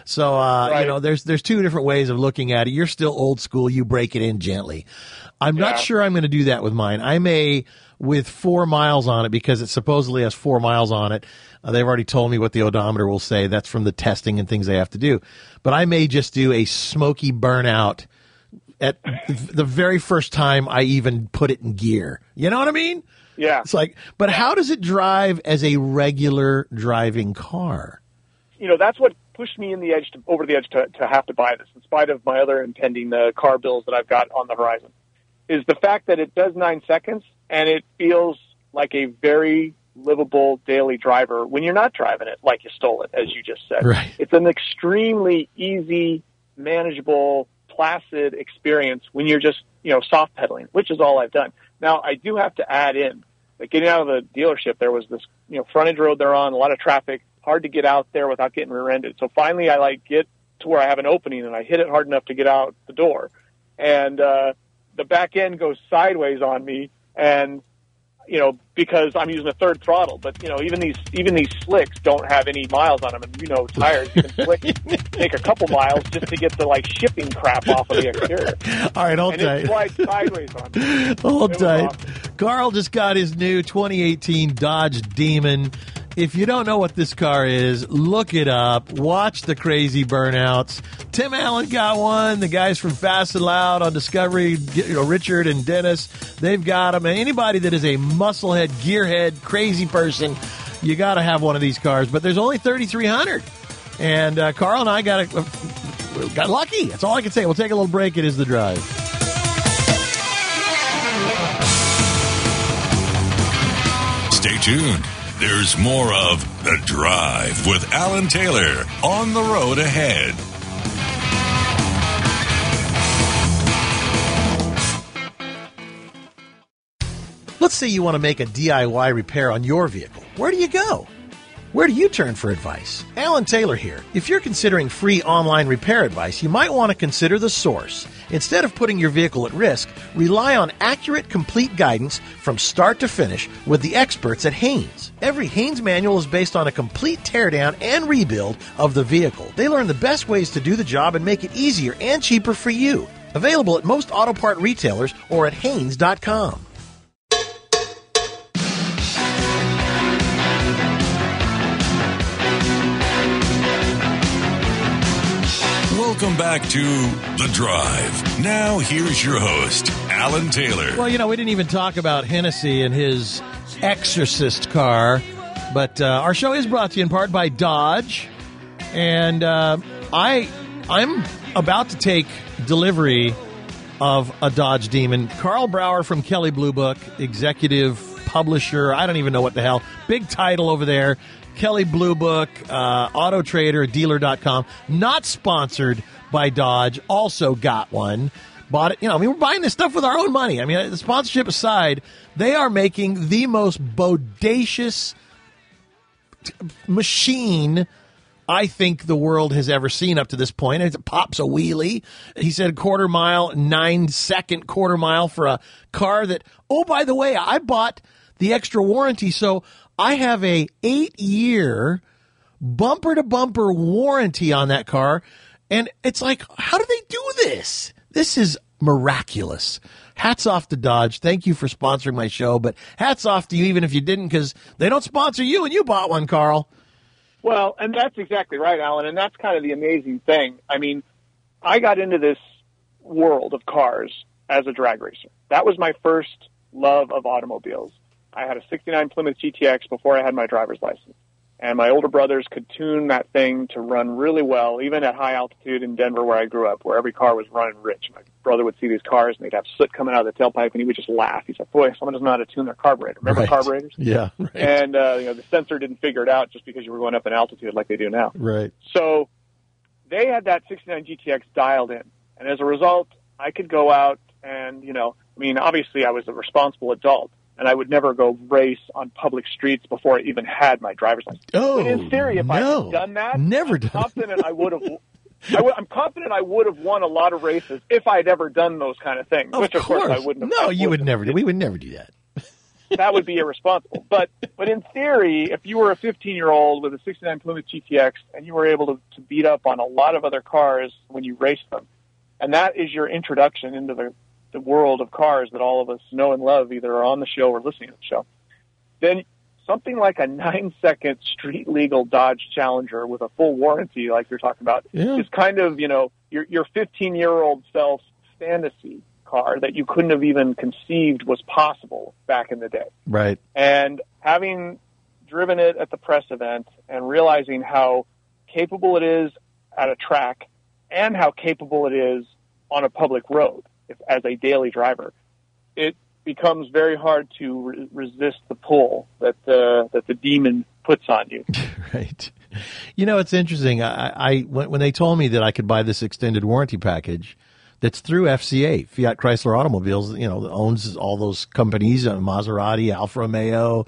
So, there's two different ways of looking at it. You're still old school. You break it in gently. I'm not sure I'm going to do that with mine. I may, with 4 miles on it, because it supposedly has 4 miles on it. They've already told me what the odometer will say. That's from the testing and things they have to do. But I may just do a smoky burnout at the very first time I even put it in gear. You know what I mean? Yeah. It's like, but how does it drive as a regular driving car? That's what pushed me over the edge to have to buy this, in spite of my other impending car bills that I've got on the horizon, is the fact that it does 9 seconds and it feels like a very livable daily driver when you're not driving it like you stole it, as you just said. Right. It's an extremely easy, manageable, placid experience when you're just, soft pedaling, which is all I've done. Now, I do have to add in that getting out of the dealership, there was this, frontage road they're on, a lot of traffic, hard to get out there without getting rear-ended. So finally I get to where I have an opening and I hit it hard enough to get out the door. And, the back end goes sideways on me and, because I'm using a third throttle, but even these slicks don't have any miles on them, and tires, you can slick take a couple miles just to get the shipping crap off of the exterior. All right, hold and tight. It slides sideways on me. Hold tight. Awesome. Carl just got his new 2018 Dodge Demon. If you don't know what this car is, look it up. Watch the crazy burnouts. Tim Allen got one. The guys from Fast and Loud on Discovery, Richard and Dennis, they've got them. And anybody that is a musclehead, gearhead, crazy person, you got to have one of these cars. But there's only 3,300. And Carl and I got lucky. That's all I can say. We'll take a little break. It is The Drive. Stay tuned. There's more of The Drive with Alan Taylor on the road ahead. Let's say you want to make a DIY repair on your vehicle. Where do you go? Where do you turn for advice? Alan Taylor here. If you're considering free online repair advice, you might want to consider The Source. Instead of putting your vehicle at risk, rely on accurate, complete guidance from start to finish with the experts at Haynes. Every Haynes manual is based on a complete teardown and rebuild of the vehicle. They learn the best ways to do the job and make it easier and cheaper for you. Available at most auto part retailers or at Haynes.com. Welcome back to The Drive. Now, here's your host, Alan Taylor. Well, we didn't even talk about Hennessy and his Exorcist car, but our show is brought to you in part by Dodge. And I'm about to take delivery of a Dodge Demon. Carl Brower from Kelley Blue Book, executive publisher. I don't even know what the hell. Big title over there. Kelley Blue Book, Auto Trader, dealer.com. Not sponsored by Dodge. Also got one. Bought it. We're buying this stuff with our own money. The sponsorship aside, they are making the most bodacious machine I think the world has ever seen up to this point. It pops a wheelie. He said 1/4 mile, 9-second 1/4 mile for a car that, oh, by the way, I bought the extra warranty. So I have a 8-year bumper-to-bumper warranty on that car. And it's like, how do they do this? This is miraculous. Hats off to Dodge. Thank you for sponsoring my show, but hats off to you even if you didn't, because they don't sponsor you and you bought one, Carl. Well, and that's exactly right, Alan, and that's kind of the amazing thing. I got into this world of cars as a drag racer. That was my first love of automobiles. I had a 69 Plymouth GTX before I had my driver's license. And my older brothers could tune that thing to run really well, even at high altitude in Denver where I grew up, where every car was running rich. My brother would see these cars, and they'd have soot coming out of the tailpipe, and he would just laugh. He said, boy, someone doesn't know how to tune their carburetor. Remember carburetors? Yeah, right. And the sensor didn't figure it out just because you were going up in altitude like they do now. Right. So they had that 69 GTX dialed in. And as a result, I could go out and, obviously I was a responsible adult. And I would never go race on public streets before I even had my driver's license. Oh, but in theory, if I had done that, I'm confident I would have won a lot of races if I'd ever done those kind of things. Which, of course, I wouldn't have. No, you would never do. We would never do that. That would be irresponsible. But in theory, if you were a 15-year-old with a 69 Plymouth GTX and you were able to beat up on a lot of other cars when you raced them, and that is your introduction into the world of cars that all of us know and love, either on the show or listening to the show, then something like a 9-second street legal Dodge Challenger with a full warranty, like you're talking about, is kind of, your 15-year-old self's fantasy car that you couldn't have even conceived was possible back in the day. Right. And having driven it at the press event and realizing how capable it is at a track and how capable it is on a public road, as a daily driver, it becomes very hard to resist the pull that the demon puts on you. Right. It's interesting. I when they told me that I could buy this extended warranty package that's through FCA, Fiat Chrysler Automobiles, that owns all those companies, Maserati, Alfa Romeo,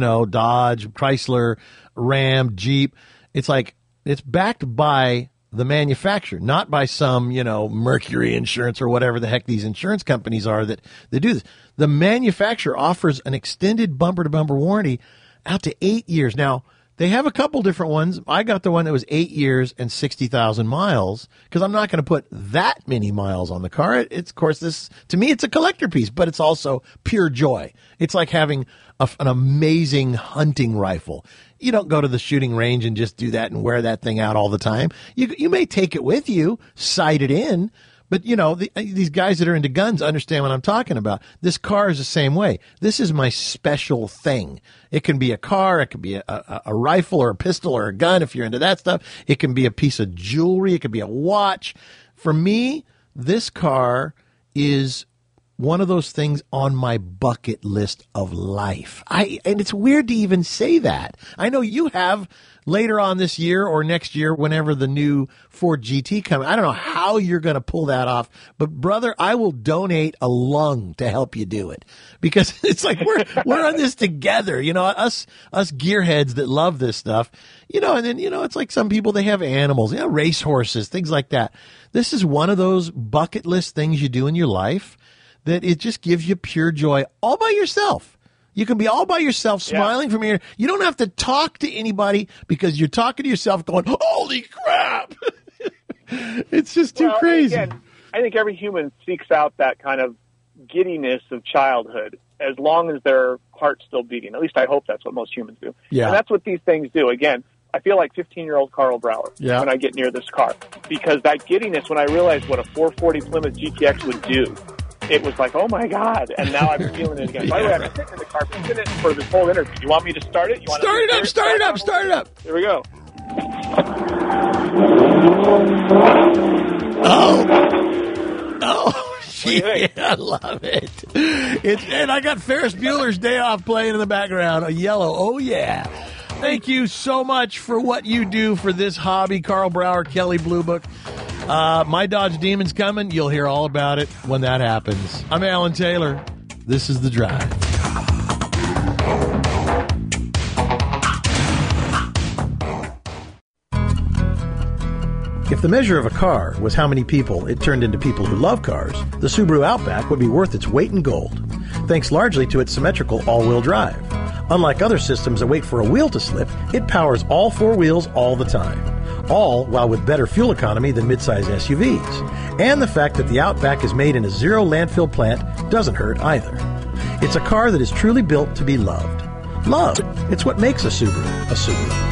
Dodge, Chrysler, Ram, Jeep. It's like, it's backed by the manufacturer, not by some, Mercury Insurance or whatever the heck these insurance companies are that do this. The manufacturer offers an extended bumper-to-bumper warranty out to 8 years. Now, they have a couple different ones. I got the one that was 8 years and 60,000 miles because I'm not going to put that many miles on the car. It's, of course, to me, it's a collector piece, but it's also pure joy. It's like having an amazing hunting rifle. You don't go to the shooting range and just do that and wear that thing out all the time. You may take it with you, sight it in, but these guys that are into guns understand what I'm talking about. This car is the same way. This is my special thing. It can be a car, it can be a rifle or a pistol or a gun if you're into that stuff. It can be a piece of jewelry, it could be a watch. For me, this car is one of those things on my bucket list of life. And it's weird to even say that. I know you have later on this year or next year, whenever the new Ford GT comes. I don't know how you're going to pull that off, but brother, I will donate a lung to help you do it, because it's like we're on this together. Us gearheads that love this stuff. And then it's like some people, they have animals, race horses, things like that. This is one of those bucket list things you do in your life that it just gives you pure joy all by yourself. You can be all by yourself, smiling from here. You don't have to talk to anybody because you're talking to yourself going, holy crap. It's just too crazy. Again, I think every human seeks out that kind of giddiness of childhood as long as their heart's still beating. At least I hope that's what most humans do. Yeah. And that's what these things do. Again, I feel like 15-year-old Carl Brower when I get near this car, because that giddiness, when I realized what a 440 Plymouth GTX would do, it was like, oh my God. And now I'm feeling it again. By the way, I'm sitting in the car, but sitting for this whole interview. You want me to start it? Start it up. Here we go. Oh, do you think? Yeah, I love it. And I got Ferris Bueller's Day Off playing in the background. A yellow. Oh, yeah. Thank you so much for what you do for this hobby, Carl Brower, Kelley Blue Book. My Dodge Demon's coming. You'll hear all about it when that happens. I'm Alan Taylor. This is The Drive. If the measure of a car was how many people it turned into people who love cars, the Subaru Outback would be worth its weight in gold, thanks largely to its symmetrical all-wheel drive. Unlike other systems that wait for a wheel to slip, it powers all four wheels all the time, all while with better fuel economy than midsize SUVs. And the fact that the Outback is made in a zero landfill plant doesn't hurt either. It's a car that is truly built to be loved. Love, it's what makes a Subaru a Subaru.